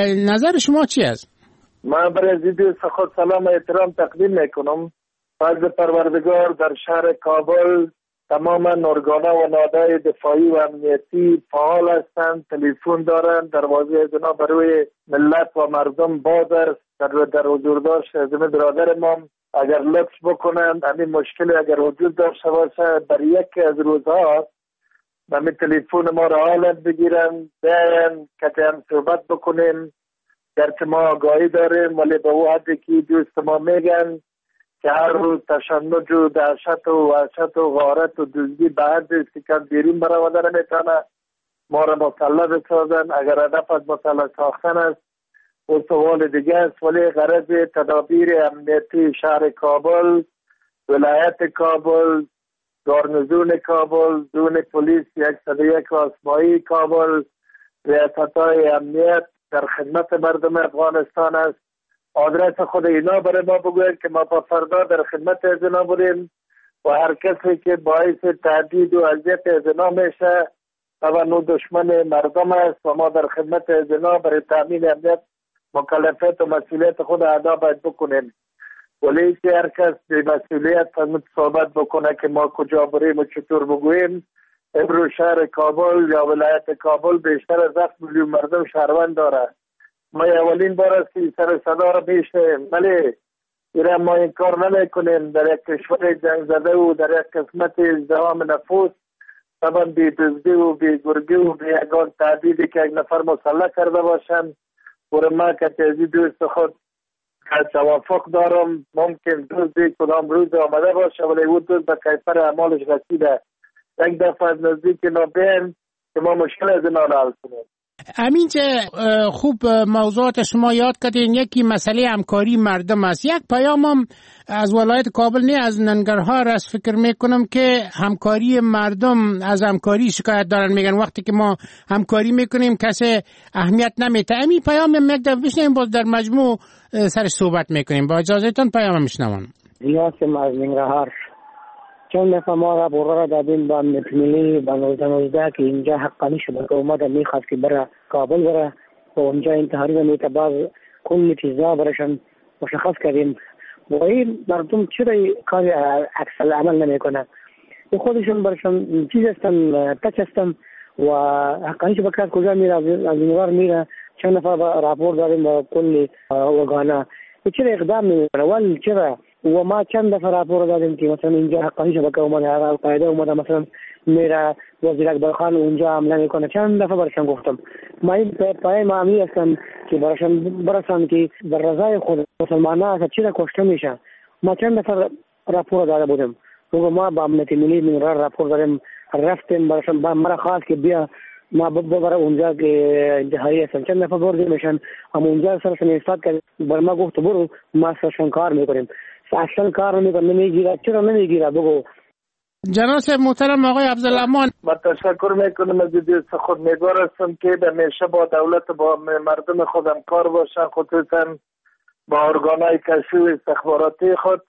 Speaker 22: نظر شما چی است؟
Speaker 23: من برای عزیزی خود سلام و احترام تقدیم میکنم. فضل پروردگار در شهر کابل تمام ارگان‌ها و نهادهای دفاعی و امنیتی فعال هستند، تلفن دارند. دروازه جناب برای ملت و مردم باز است. در در حضور داشت از برادر ما اگر لطف بکنند همین مشکلی اگر وجود داشته باشه در یکی از روزها همین تلفن ما را حالت بگیرن، بیاین که هم صحبت بکنیم. گرچه ما آگاهی داریم ولی به او حدی که دوست ما میگن که هر روز تشنج و دهشت و وحشت و غارت و دزدی به حد استکان بیرون برآورده نمیتونه ما را مسلح بسازن. اگر هدف از مسلح ساختن است و سوال دیگه است، ولی غرض تدابیر امنیتی شهر کابل، ولایت کابل، گارنیزون کابل، زون پلیس صد و یک آسمایی کابل، ریاست‌های امنیت در خدمت مردم افغانستان است. آدرس خود اینا برای ما بگوید که ما با فردا در خدمت از اینا بودیم و هر کسی که باعث تهدید و اذیت از اینا میشه
Speaker 5: و نو دشمن مردم است و ما در خدمت جناب برای تامین امنیت مکلفیت و مسئولیت خود ادا باید بکنیم. ولی که هر کس به مسئولیت فهمت صحبت بکنه که ما کجا بریم و چطور بگوییم. امروز شهر کابل یا ولایت کابل بیشتر از هفت میلیون مردم شهروند داره. ما اولین بار است که سر صدا را میشنویم، ولی ایران ما این کار نمی کنیم. در یک کشور جنگ زده و در یک قسمت ازدحام نفوس طبعا بی دزدی و بی گرگی و بی یگان تعدیدی که یک نفر مسلح کرده باشند برای ما که تیزی دوست خود توافق دارم ممکن دزدی کدام روز آمده باشه ولی او دوست به کیفر اعمالش رسیده. یک دفعه از نزدیک نابین که ما مشکل از اینا حل کنیم.
Speaker 22: امین چه خوب موضوعات شما یاد کردین. یکی مسئله همکاری مردم است. یک پیام هم از ولایت کابل نه از ننگرهار است. فکر میکنم که همکاری مردم از همکاری شکایت دارن، میگن وقتی که ما همکاری میکنیم کسی اهمیت نمیده. امین پیام هم یک دفعه بشنویم باز در مجموع سر صحبت میکنیم. با اجازهتون پیام میشنوم.
Speaker 6: ریاسم از ننگرهار چون دفعه ما را برا را دادیم با امنیت ملی با نوزده که اینجا حقانی شده که اومده میخواست که برای کابل برای و اونجا انتحاری و میتباز کل چیزا برایشان مشخص کردیم و این مردم چرا کاری عکس العمل نمی کنه و خودشون برایشان چیز هستن تچ هستن و حقانی شده بکرد کجا میره از نوار میره چند نفر راپور داریم با کل وگانه چرا اقدام نمی کنه ولی چرا و ما چند دفعه راپور دادیم که مثلا اینجا حقانی شبکه اومده القاعده اومده مثلا میره وزیر اکبر خان اونجا حمله میکنه. چند دفعه برشان گفتم ما این پای معمی هستن که برشان برسن که در رضای خود مسلمانان از چیزا کشته میشه. ما چند دفعه راپور داده بودیم و ما با امنیت ملی من راپور دادیم رفتیم برشان با مرا خواست که بیا ما ببره اونجا که انتحاری هستن. چند دفعه بردیم میشن اما اونجا سرشان ایستاد کرد بر ما گفت برو ما سرشان کار میکنیم. اصلا کار نمیکنه نمیگیره. چرا نمیگیره بگو.
Speaker 22: جناب محترم آقای عبدالامان
Speaker 5: من تشکر میکنم از دوست خود. میگوارستم که همیشه با دولت با مردم خودم کار باشن خصوصا با ارگانهای کشفی و استخباراتی خود.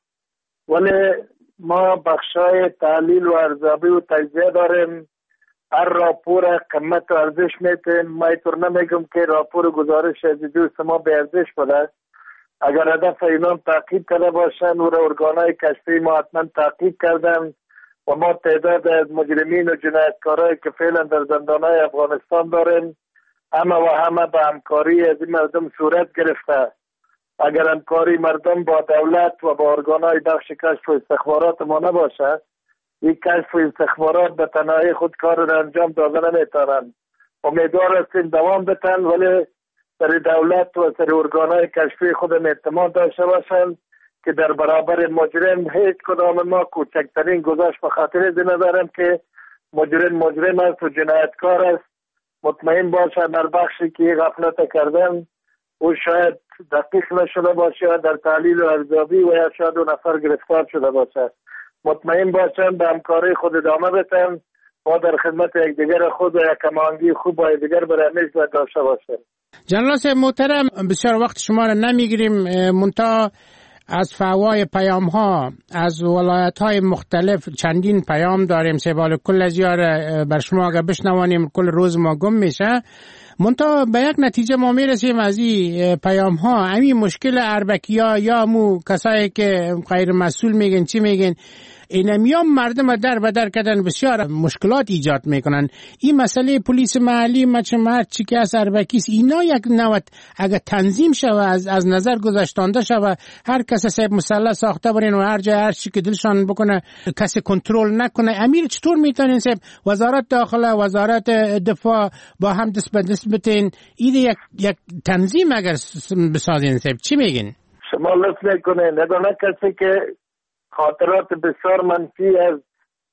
Speaker 5: ولی ما بخشای تحلیل و ارزیابی و تجزیه داریم. هر راپور قیمت و ارزش میتیم. ما اینطور نمیگم که راپور گزارش از دوست ما به ارزش بده. اگر هدف اینا تعقیب کرده باشن و ارگانهای کشفی ما حتما تعقیب کردن و ما تعداد از مجرمین و جنایتکارایی که فعلا در زندانهای افغانستان داریم همه و همه به همکاری از این مردم صورت گرفته. اگر همکاری مردم با دولت و با ارگانهای بخش کشف و استخبارات ما نباشه این کشف و استخبارات به تنهایی خود کار را انجام داده نمیتونن. امیدوار هستیم دوام بتن ولی در دولت و در ارگانهای کشفی خودم اعتماد داشته باشند که در برابر مجرم هیچ کدام ما کوچکترین گذاشت به خاطر این ندارم که مجرم مجرم است و جنایتکار است. مطمئن باشند در بخشی که غفلت کردن او شاید دقیق نشده باشه یا در تحلیل و ارزیابی و یا شاید دو نفر گرفتار شده باشه. مطمئن باشند به همکاری خود ادامه بدن و در خدمت یکدیگر خود و یک هماهنگی خوب با یکدیگر برای همیشه داشته باشند.
Speaker 22: جناب محترم بسیار وقت شما را نمیگیریم منتها از فوای پیام ها از ولایت های مختلف چندین پیام داریم سبال کل از یار بر شما اگر بشنوانیم کل روز ما گم میشه منتها به یک نتیجه ما میرسیم از این پیام ها. همین مشکل اربکی ها یا مو کسایی که غیر مسئول میگن چی میگن اینمیان مردم در بدر کردن بسیار مشکلات ایجاد میکنن. این مسئله پلیس محلی مچ مرد چی که از اربکیست اینا یک نوع اگر تنظیم شوه از از نظر گذاشتانده شوه هر کس صاحب مسلح ساخته برین و هر جای هر چی که دلشان بکنه کسی کنترل نکنه. امیر چطور میتونین صاحب وزارت داخله وزارت دفاع با هم دست به دست بتین این یک یک تنظیم اگر بسازین صاحب چی میگین؟
Speaker 5: شما لطف میکنین ندانه کسی که خاطرات بسیار منفی از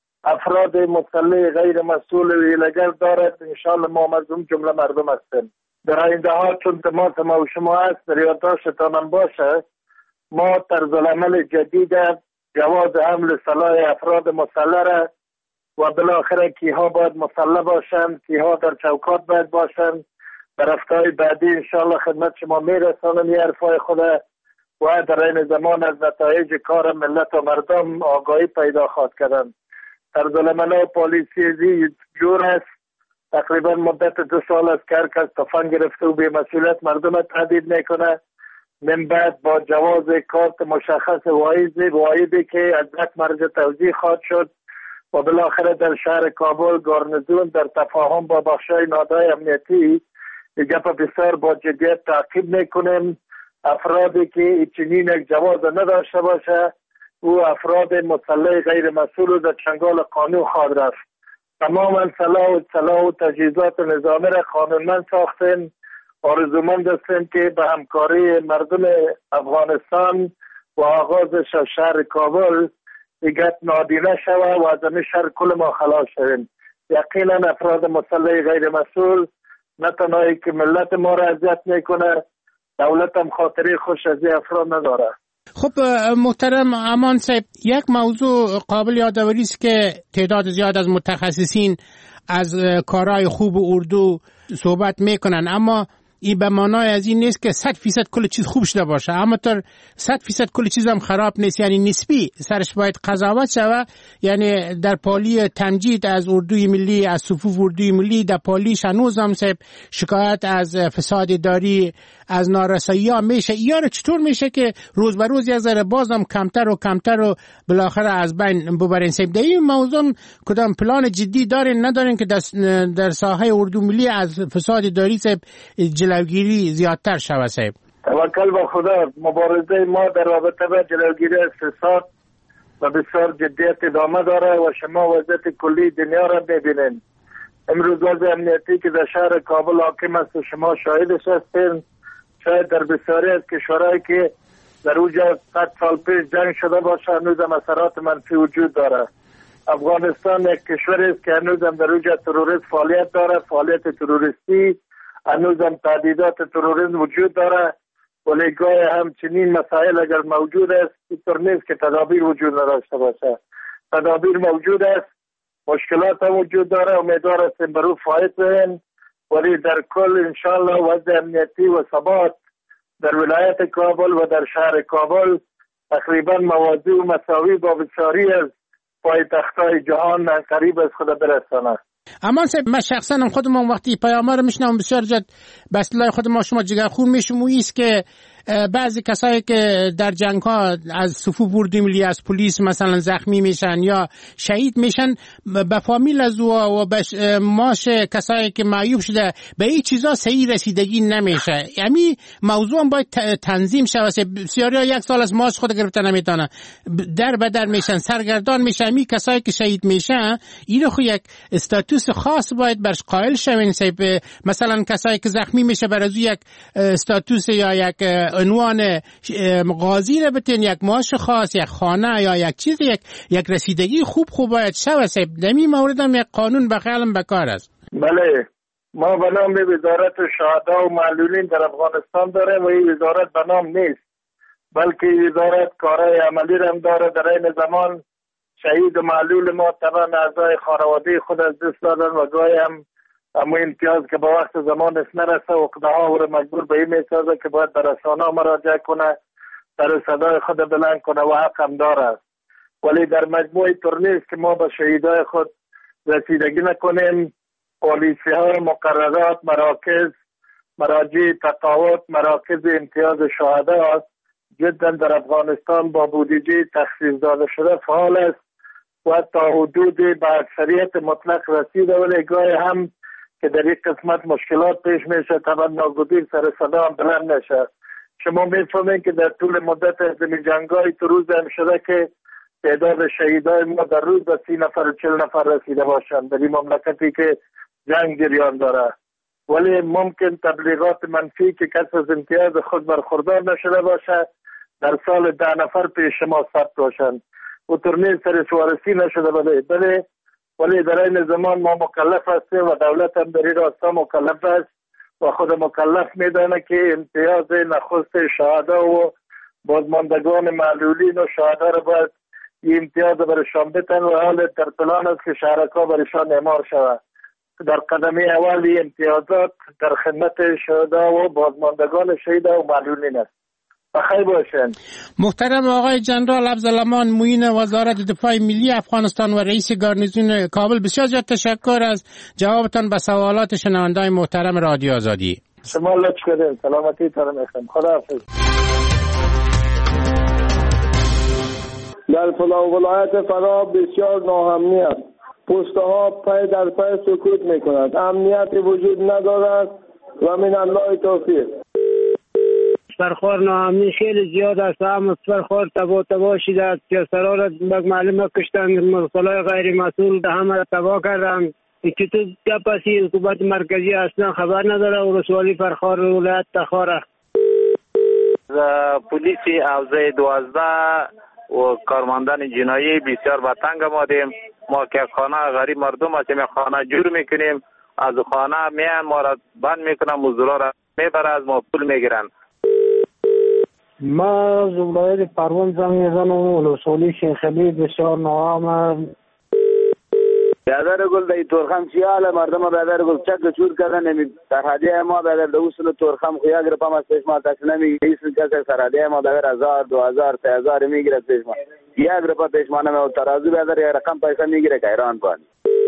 Speaker 5: افراد مسلح غیر مسئول و هیله‌گر دارد. انشاءالله ما مردم جمله مردم هستیم. در آینده ها چون تماس ما و شما هست در یادداشتتان هم باشه ما طرز العمل جدید جواز حمل سلاح افراد مسلح را و بالاخره کیها باید مسلح باشند کیها در چوکات باید باشند در هفته‌های بعدی انشاءالله خدمت شما میرسانم یه حرفای خود و در این زمان از نتایج کار ملت و مردم آگاهی پیدا خواهد کردن. طرز العمل پالیسی جور است تقریبا مدت دو سال است که هر کس تفنگ گرفته و به مسئولیت مردم تهدید میکنه. من بعد با جواز کارت مشخص واحدی واحدی که از یک مرجع توضیح خواهد شد و بالاخره در شهر کابل گارنیزون در تفاهم با بخشای نهادهای امنیتی دیگه بسیار با جدیت تعقیب میکنیم. افرادی که چنین یک جواز نداشته باشه او افراد مسلح غیر مسئول در چنگال قانون خواهد رفت. تماما سلاح و سلاح و تجهیزات نظامی را قانونمند ساختیم. آرزومند هستیم که به همکاری مردم افغانستان و آغازش از شهر کابل دیگر نادیده شود و از همین شهر کل ما خلاص شویم. یقینا افراد مسلح غیر مسئول نه تنهایی که ملت ما را اذیت میکنه، دولت هم خاطری خوش از این افراد نداره.
Speaker 22: خب محترم امان صاحب، یک موضوع قابل یادآوری است که تعداد زیاد از متخصصین از کارهای خوب اردو صحبت میکنن، اما این به معنای از این نیست که صد فیصد کل چیز خوب شده باشه، اما تر صد فیصد کل چیز هم خراب نیست، یعنی نسبی سرش باید قضاوت شود. یعنی در پالی تمجید از اردوی ملی، از صفوف اردوی ملی، در پالیش هنوز هم شکایت از فساد اداری، از نارسایی ها میشه. یا چطور میشه که روز به روز یک ذره بازم کمتر و کمتر و بالاخره از بین ببرین؟ سیب در این موضوع کدام پلان جدی دارین ندارین که در ساحه اردو ملی از فساد اداری جلوگیری زیادتر شود؟ صاحب
Speaker 5: توکل به خدا. مبارزه ما در رابطه با جلوگیری از فساد و بسیار جدیت ادامه داره و شما وضعیت کلی دنیا را ببینید. امروز وضع امنیتی که در شهر کابل حاکم است و شما شاهدش هستین، شاید در بسیاری از کشورهایی که در اوجا صد سال پیش جنگ شده باشه هنوز هم اثرات منفی وجود داره. افغانستان یک کشوری است که هنوز هم در اوجا تروریسم فعالیت داره، فعالیت تروریستی، هنوز هم تهدیدات تروریسم وجود داره. ولی گاهی همچنین مسائل اگر موجود است اینطور نیست که تدابیر وجود نداشته باشه. تدابیر موجود است، مشکلات هم وجود داره. امیدوار هستیم برو فایت بین، ولی در کل انشالله وضع امنیتی و ثبات در ولایت کابل و در شهر کابل تقریبا موازی و مساوی با بسیاری از پایتخت‌های جهان قریب از خود برسانه.
Speaker 22: اما من شخصا هم خودم وقتی پیام‌ها رو میشنم بسیار جد به اصطلاح خود ما شما جگرخون میشم و ایست که بعضی کسایی که در جنگ ها از صفوف اردوی ملی از پلیس مثلا زخمی میشن یا شهید میشن به فامیل از و به ماش کسایی که معیوب شده به این چیزا صحیح رسیدگی نمیشه. یعنی موضوع هم باید تنظیم شود. بسیاری ها یک سال از ماش خود گرفته نمیتونه، در به در میشن، سرگردان میشن. می کسایی که شهید میشن این خو یک استاتوس خاص باید برش قائل شوین. مثلا کسایی که زخمی میشه برای یک استاتوس یا یک عنوان غازی رو بتین، یک معاش خاص، یک خانه یا یک چیز، یک یک رسیدگی خوب خوب باید شود. دمی مورد هم یک قانون به خیالم بکار است.
Speaker 5: بله، ما به نام وزارت شهدا و معلولین در افغانستان داریم و این وزارت به نام نیست، بلکه وزارت کارهای عملی هم داره. در این زمان شهید و معلول ما طبعا اعضای خانواده خود از دست دادن و گاهی هم اما امتیاز که با وقت زمان اس نرسه و قدها او مجبور به این میسازه که باید به رسانه مراجعه کنه، در صدای خود بلند کنه و حق هم داره. ولی در مجموع طور نیست که ما به شهیدای خود رسیدگی نکنیم. پالیسی ها، مقررات، مراکز، مراجع تقاعد، مراکز امتیاز شهدا جدا در افغانستان با بودجه تخصیص داده شده فعال است و تا حدود به اکثریت مطلق رسیده، ولی گاهی هم که در این قسمت مشکلات پیش میشه طبعا ناگزیر سر صدا هم بلند نشه. شما میفهمین که در طول مدت از این جنگای تو روز هم شده که تعداد شهیدای ما در روز به سی نفر و چل نفر رسیده باشند در این مملکتی که جنگ جریان داره. ولی ممکن تبلیغات منفی که کس از امتیاز خود برخوردار نشده باشه در سال ده نفر پیش شما ثبت باشند و ترنیز سر سوارسی نشده بله بله ولی در این زمان ما مکلف هستیم و دولت هم در این راستا مکلف است و خود مکلف میدانه که امتیاز نخست شهدا و بازماندگان معلولین و شهدا را باید این امتیاز برشان بتن و حال در پلان است که شهرکا برشان اعمار شود. در قدمی اول این امتیازات در خدمت شهدا و بازماندگان شهدا و معلولین است. بخیر باشین.
Speaker 22: محترم آقای جنرال افضلامان معین وزارت دفاع ملی افغانستان و رئیس گارنیزون کابل، بسیار زیاد تشکر از جوابتان به سوالات شنونده‌های محترم رادیو آزادی.
Speaker 5: شما لطف کردین. سلامتی تان میخوام. خداحافظ.
Speaker 23: در فلان ولایت فرا بسیار ناامنی است. پوسته ها پای در پای سکوت میکنند. امنیتی وجود ندارد و من الله توفیق.
Speaker 6: سرخور ناامنی خیلی زیاد است. هم سرخور تبا تبا شده است. سرها را معلومه کشتند. مسئله غیر مسئول همه را تبا کردند. که تو کپاسی حکومت مرکزی اصلا خبر نداره و رسوالی فرخار ولایت تخاره.
Speaker 19: پلیس حوزه دوازده و کارمندان جنایی بسیار به تنگ آمدیم. ما که خانه غریب مردم هستیم، خانه جور میکنیم، از خانه میان ما را بند میکنن، مزدورا را میبره، از ما پول میگیرن.
Speaker 6: ما از ولایت پروان زنگ میزنم و رسوالی شیخ علی بسیار ناامن.
Speaker 19: برادر گل در تورخم چی حاله؟ مردم برادر گل چک چور کردن. نمی سرحدی ما برادر دوستن تورخم خویا گرفتم از پیش ما تاکسی نمیگیره. ایسن کسی سرحدی ما برادر هزار دو هزار سه هزار میگیره پیش ما. یا گرفت پیش ما نمی ترازو برادر یا رقم پیسه میگیره که ایران بانی.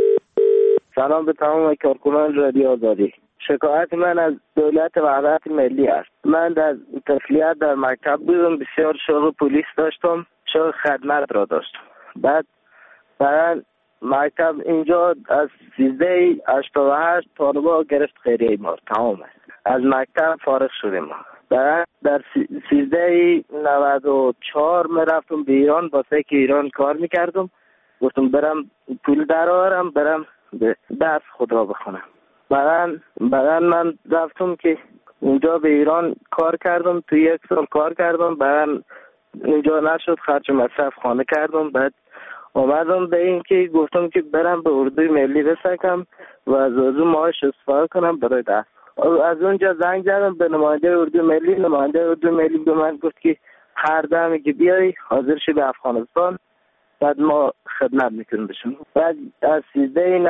Speaker 8: سلام به تمام کارکنان رادیو آزادی. شکایت من از دولت وحدت ملی است. من در تسلیت در مکتب بودم، بسیار شوق پلیس داشتم، شوق خدمت را داشتم. بعد بعد مکتب اینجا از سیزده هشتاد و هشت طالبا گرفت خیریه ما تمام است. از مکتب فارغ شدیم ما. بعد در سیزده نود و چهار می رفتم به ایران، واسه که ایران کار میکردم. گفتم برم پول درآورم برم درس خود را بخونم. بعد بعد من رفتم که اونجا به ایران کار کردم، تو یک سال کار کردم. بعد اینجا نشد، خرج مصرف خانه کردم. بعد اومدم به این که گفتم که برم به اردوی ملی بسکم و از اون معاش استفاده کنم برای درس. از اونجا زنگ زدم به نماینده اردوی ملی. نماینده اردوی ملی به من گفت که هر دمی که بیای حاضر شی به افغانستان، بعد ما خدمت میکنیم بشون. بعد از سیزده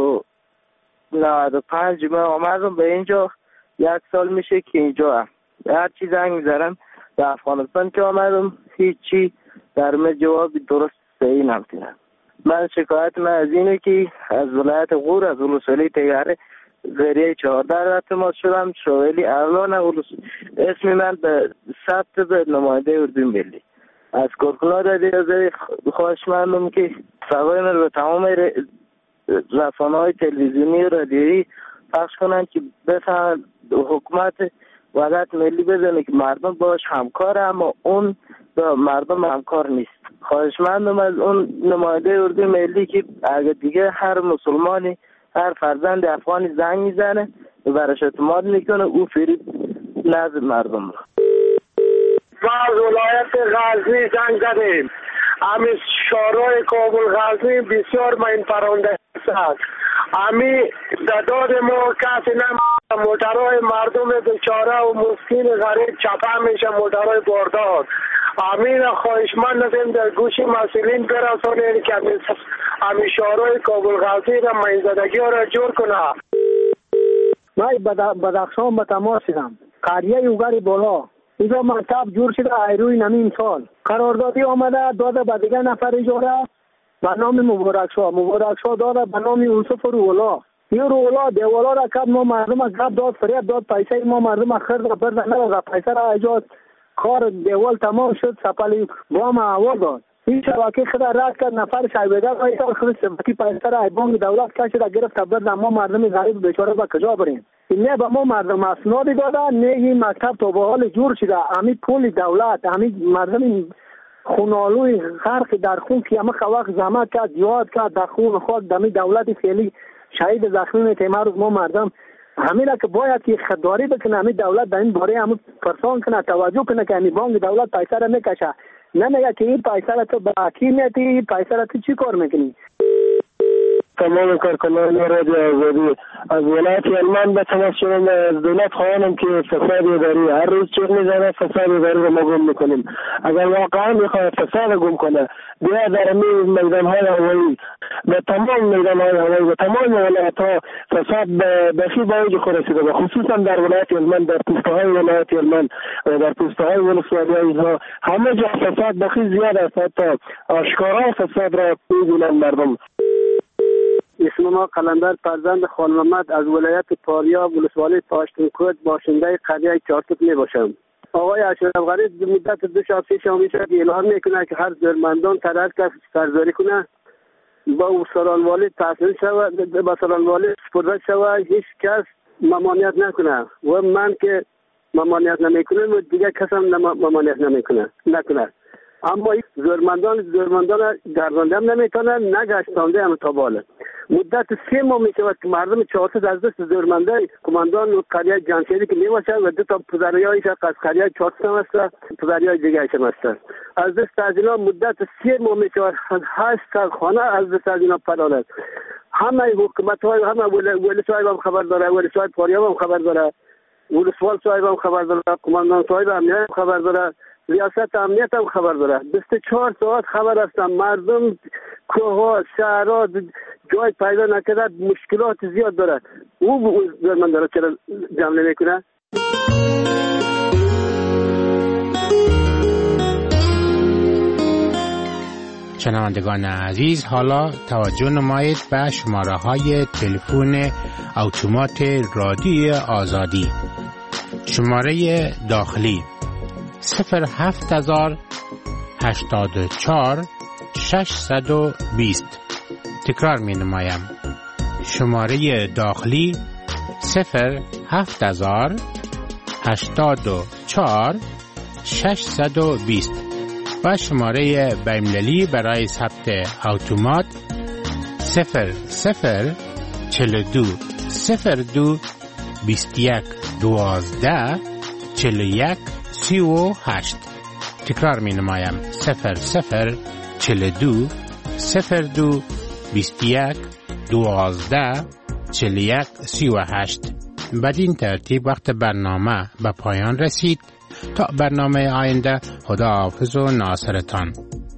Speaker 8: نود و پنج من آمدم به اینجا. یک سال میشه که اینجا هم هر چی زنگ میزنم به افغانستان که آمدم هیچی در من جواب درست صحیح نمیدونم. من شکایت من از اینه که از ولایت غور از ولسوالی تیاره ذریعه چهارده اعتماد شدم. شوالی الان اسم من به ثبت به نماینده اردوی ملی. از کارکنان رادیو آزادی خواهش مندم که صدای من به تمام رسانه‌های تلویزیونی و رادیویی پخش کنن که بفهمن حکومت وحدت ملی بزنه که مردم باش همکاره، اما اون با مردم همکار نیست. خواهشمندم از اون نماینده اردوی ملی که اگه دیگه هر مسلمانی هر فرزند افغانی زنگ میزنه برش اعتماد میکنه، او فریب نزد مردم رو.
Speaker 23: ما از ولایت غزنی زنگ زدیم. همین شارای کابل غزنی بسیار من پرونده است. همین داداد ما کسی نمیشه. موترهای مردم بیچاره و مسکین غریب چپه میشه، موترهای باردار. همین خواهشمند هستیم در گوش مسئولین برسانید که همین شارای کابل غزنی را منزدگی را جور کنه.
Speaker 6: من بدخشان به تماس شدم. قریه اوگری بالا اینجا مکتب جور شده ایروی نمین سال. قراردادی آمده داده به دیگه نفر اجاره به نام مبارک شاه. مبارک شاه داده به نام یوسف رولا. این رولا دیوالا را کد ما مردم از گپ داد، فریب داد، پیسه ما مردم خرد و برد نداد. پیسه را ایجاد کار دیوال تمام شد، سپالی وام هوا داد. این شبکه خود رد کرد، نفر شایبه های سال خود شبکه پیسه را بانک دولت کشید گرفت برد. ما مردم غریب بیچاره به کجا بریم؟ نه به ما مردم اسنادی دادن، نه این مکتب تا به حال جور شده. همین پول دولت، همین مردم خونالوی خرق در خون که همه وقت زحمت کرد، یاد کرد در خون خود دمی دولت فعلی شهید زخمی تیمار روز ما مردم همین که باید که خداری بکنه. همین دولت در این باره همون پرسان کنه، توجه کنه که همین بانک دولت پیسه را میکشه. نه میگه که این پیسه را تو با کی میتی، این پیسه را تو چی کار میکنی؟
Speaker 23: تمام کارکنان رادیو آزادی. از ولایت هلمند به تماس شدم از دولت خواهانم که فساد اداری هر روز چیغ میزنه، فساد اداری رو ما گم میکنیم. اگر واقعا میخواد فساد گم کنه بیا در این میدان های هوایی، به تمام میدان های هوایی و تمام ولایت ها فساد بخی با اوج خود رسیده و خصوصا در ولایت هلمند، در پوسته های ولایت هلمند و در پوسته های ولسوالی ها همه جا فساد بخی زیاد است، حتی آشکارا فساد را میبینند مردم. اسم ما قلندر فرزند خان محمد از ولایت پاریا ولسوالی پاشتونکوت باشنده قریه چارتوت می باشم. آقای اشرف غنی مدت دو شب سه شب میشه اعلام میکنه که هر ضرورمندان طرح کس سرزاری کنه با سرانوالی تحصیل شود، با سرانوالی سپرده شود، هیچ کس ممانعت نکنه و من که ممانعت نمیکنم و دیگه کس هم ممانعت نمیکنه نکنه. اما زورمندان زورمندان گردانده هم نمیتونن نگشتانده هم تا بالا. مدت سه ماه میشود که مردم چهارصد از دست زورمنده کماندان قریه جمشیدی که میباشد و دو تا پدریایش از قریه چهارصد هم هست، پدریای دیگه هم هست. از دست از اینا مدت سه ماه میشود هشت خانه از دست از اینا پرانند. همه حکومت های همه ولی صاحب هم خبر داره، ولی صاحب پاریا هم خبر داره، ولسوال صاحب هم خبر داره، کماندان صاحب هم خبر داره، ریاست امنیت هم خبر داره. بیست و چهار ساعت خبر هستم. مردم کوه شهرها جای پیدا نکرده، مشکلات زیاد داره. او زرمن داره چرا جمع نمیکنه؟
Speaker 22: شنوندگان عزیز، حالا توجه نمایید به شماره های تلفن اتومات رادیو آزادی. شماره داخلی صفر هفت هزار هشتاد و چهار ششصد و بیست. تکرار می نمایم. شماره داخلی صفر هفت هزار هشتاد و چهار ششصد و بیست و شماره بین‌المللی برای ثبت اتومات صفر صفر چهل و دو صفر دو بیست و یک دوازده چهل و یک سی و هشت. تکرار می نمایم. صفر صفر چهل و دو صفر دو بیست و یک دوازده چهل و یک سی و هشت. بدین ترتیب وقت برنامه به پایان رسید. تا برنامه آینده، خدا حافظ و ناصرتان.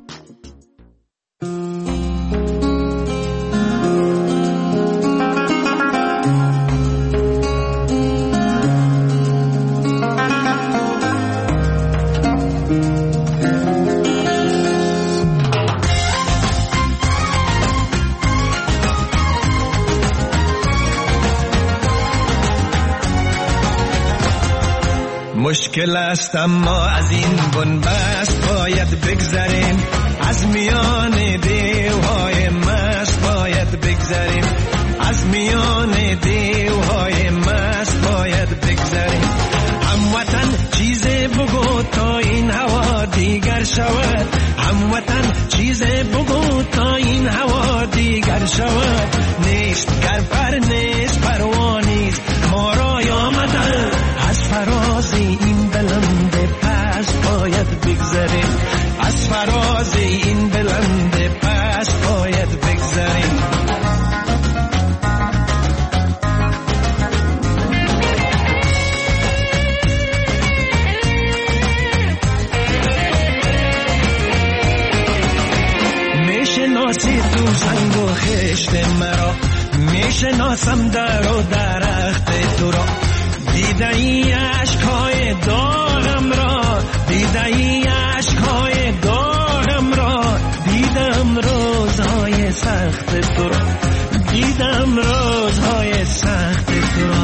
Speaker 4: مشکل است اما از این بنبست باید بگذریم، از میان دیوهای مست باید بگذریم، از میان دیوهای مست باید بگذریم. هموطن چیزی بگو تا این هوا دیگر شود، هموطن چیزی بگو تا این هوا دیگر شود. نیست گر پر نیست پروانیست ما را آمدن، از فراز این بلند پست باید بگذریم، از فراز این بلند پست باید بگذریم. میشناسی تو سنگ و خشت مرا، میشناسم در و درخت تو را، دیده ای عشقهای داغم را، دیده ای عشقهای داغم را، دیدم روزهای سخت تو را، دیدم روزهای سخت تو را.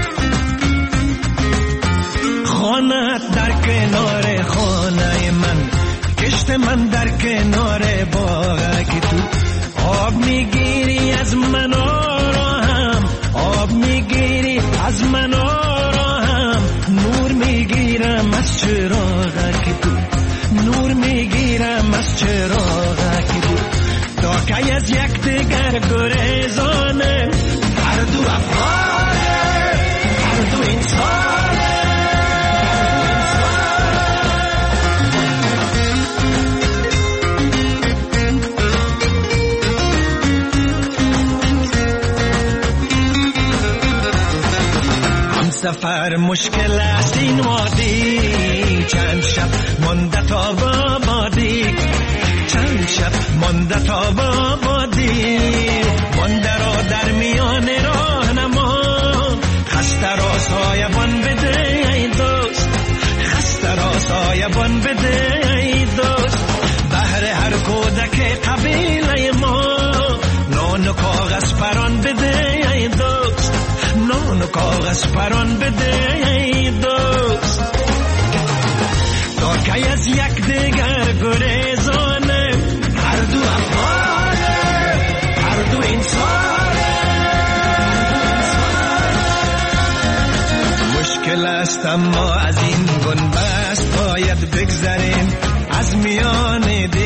Speaker 4: خانه‌ات در کنار خانه من، کشت من در کنار باغ که تو آب میگیری از من آرام، آب میگیری از من آرام، نور میگیرم از چراغ که تو، نور میگیرم از چراغ که تو. تا که از یک دیگر گریزانه، هر دو افغانه، هر دو انسانه. سفر مشکل است این وادی، چند شب مانده تا با بادی، چند شب مانده تا با بادی، مانده را در میان راه نما، خسته را سایبان بده ای دوست، خسته را سایبان بده ای دوست. بهر هر کودک قبیله ما نان و کاغذ پران بده ای دوست، نان و کاغذ پران بده ای دوست. تا که از یک دیگر گریزانه، هر دو افغانه، هر دو انسانه. مشکل است اما از این بنبست باید بگذریم، از میان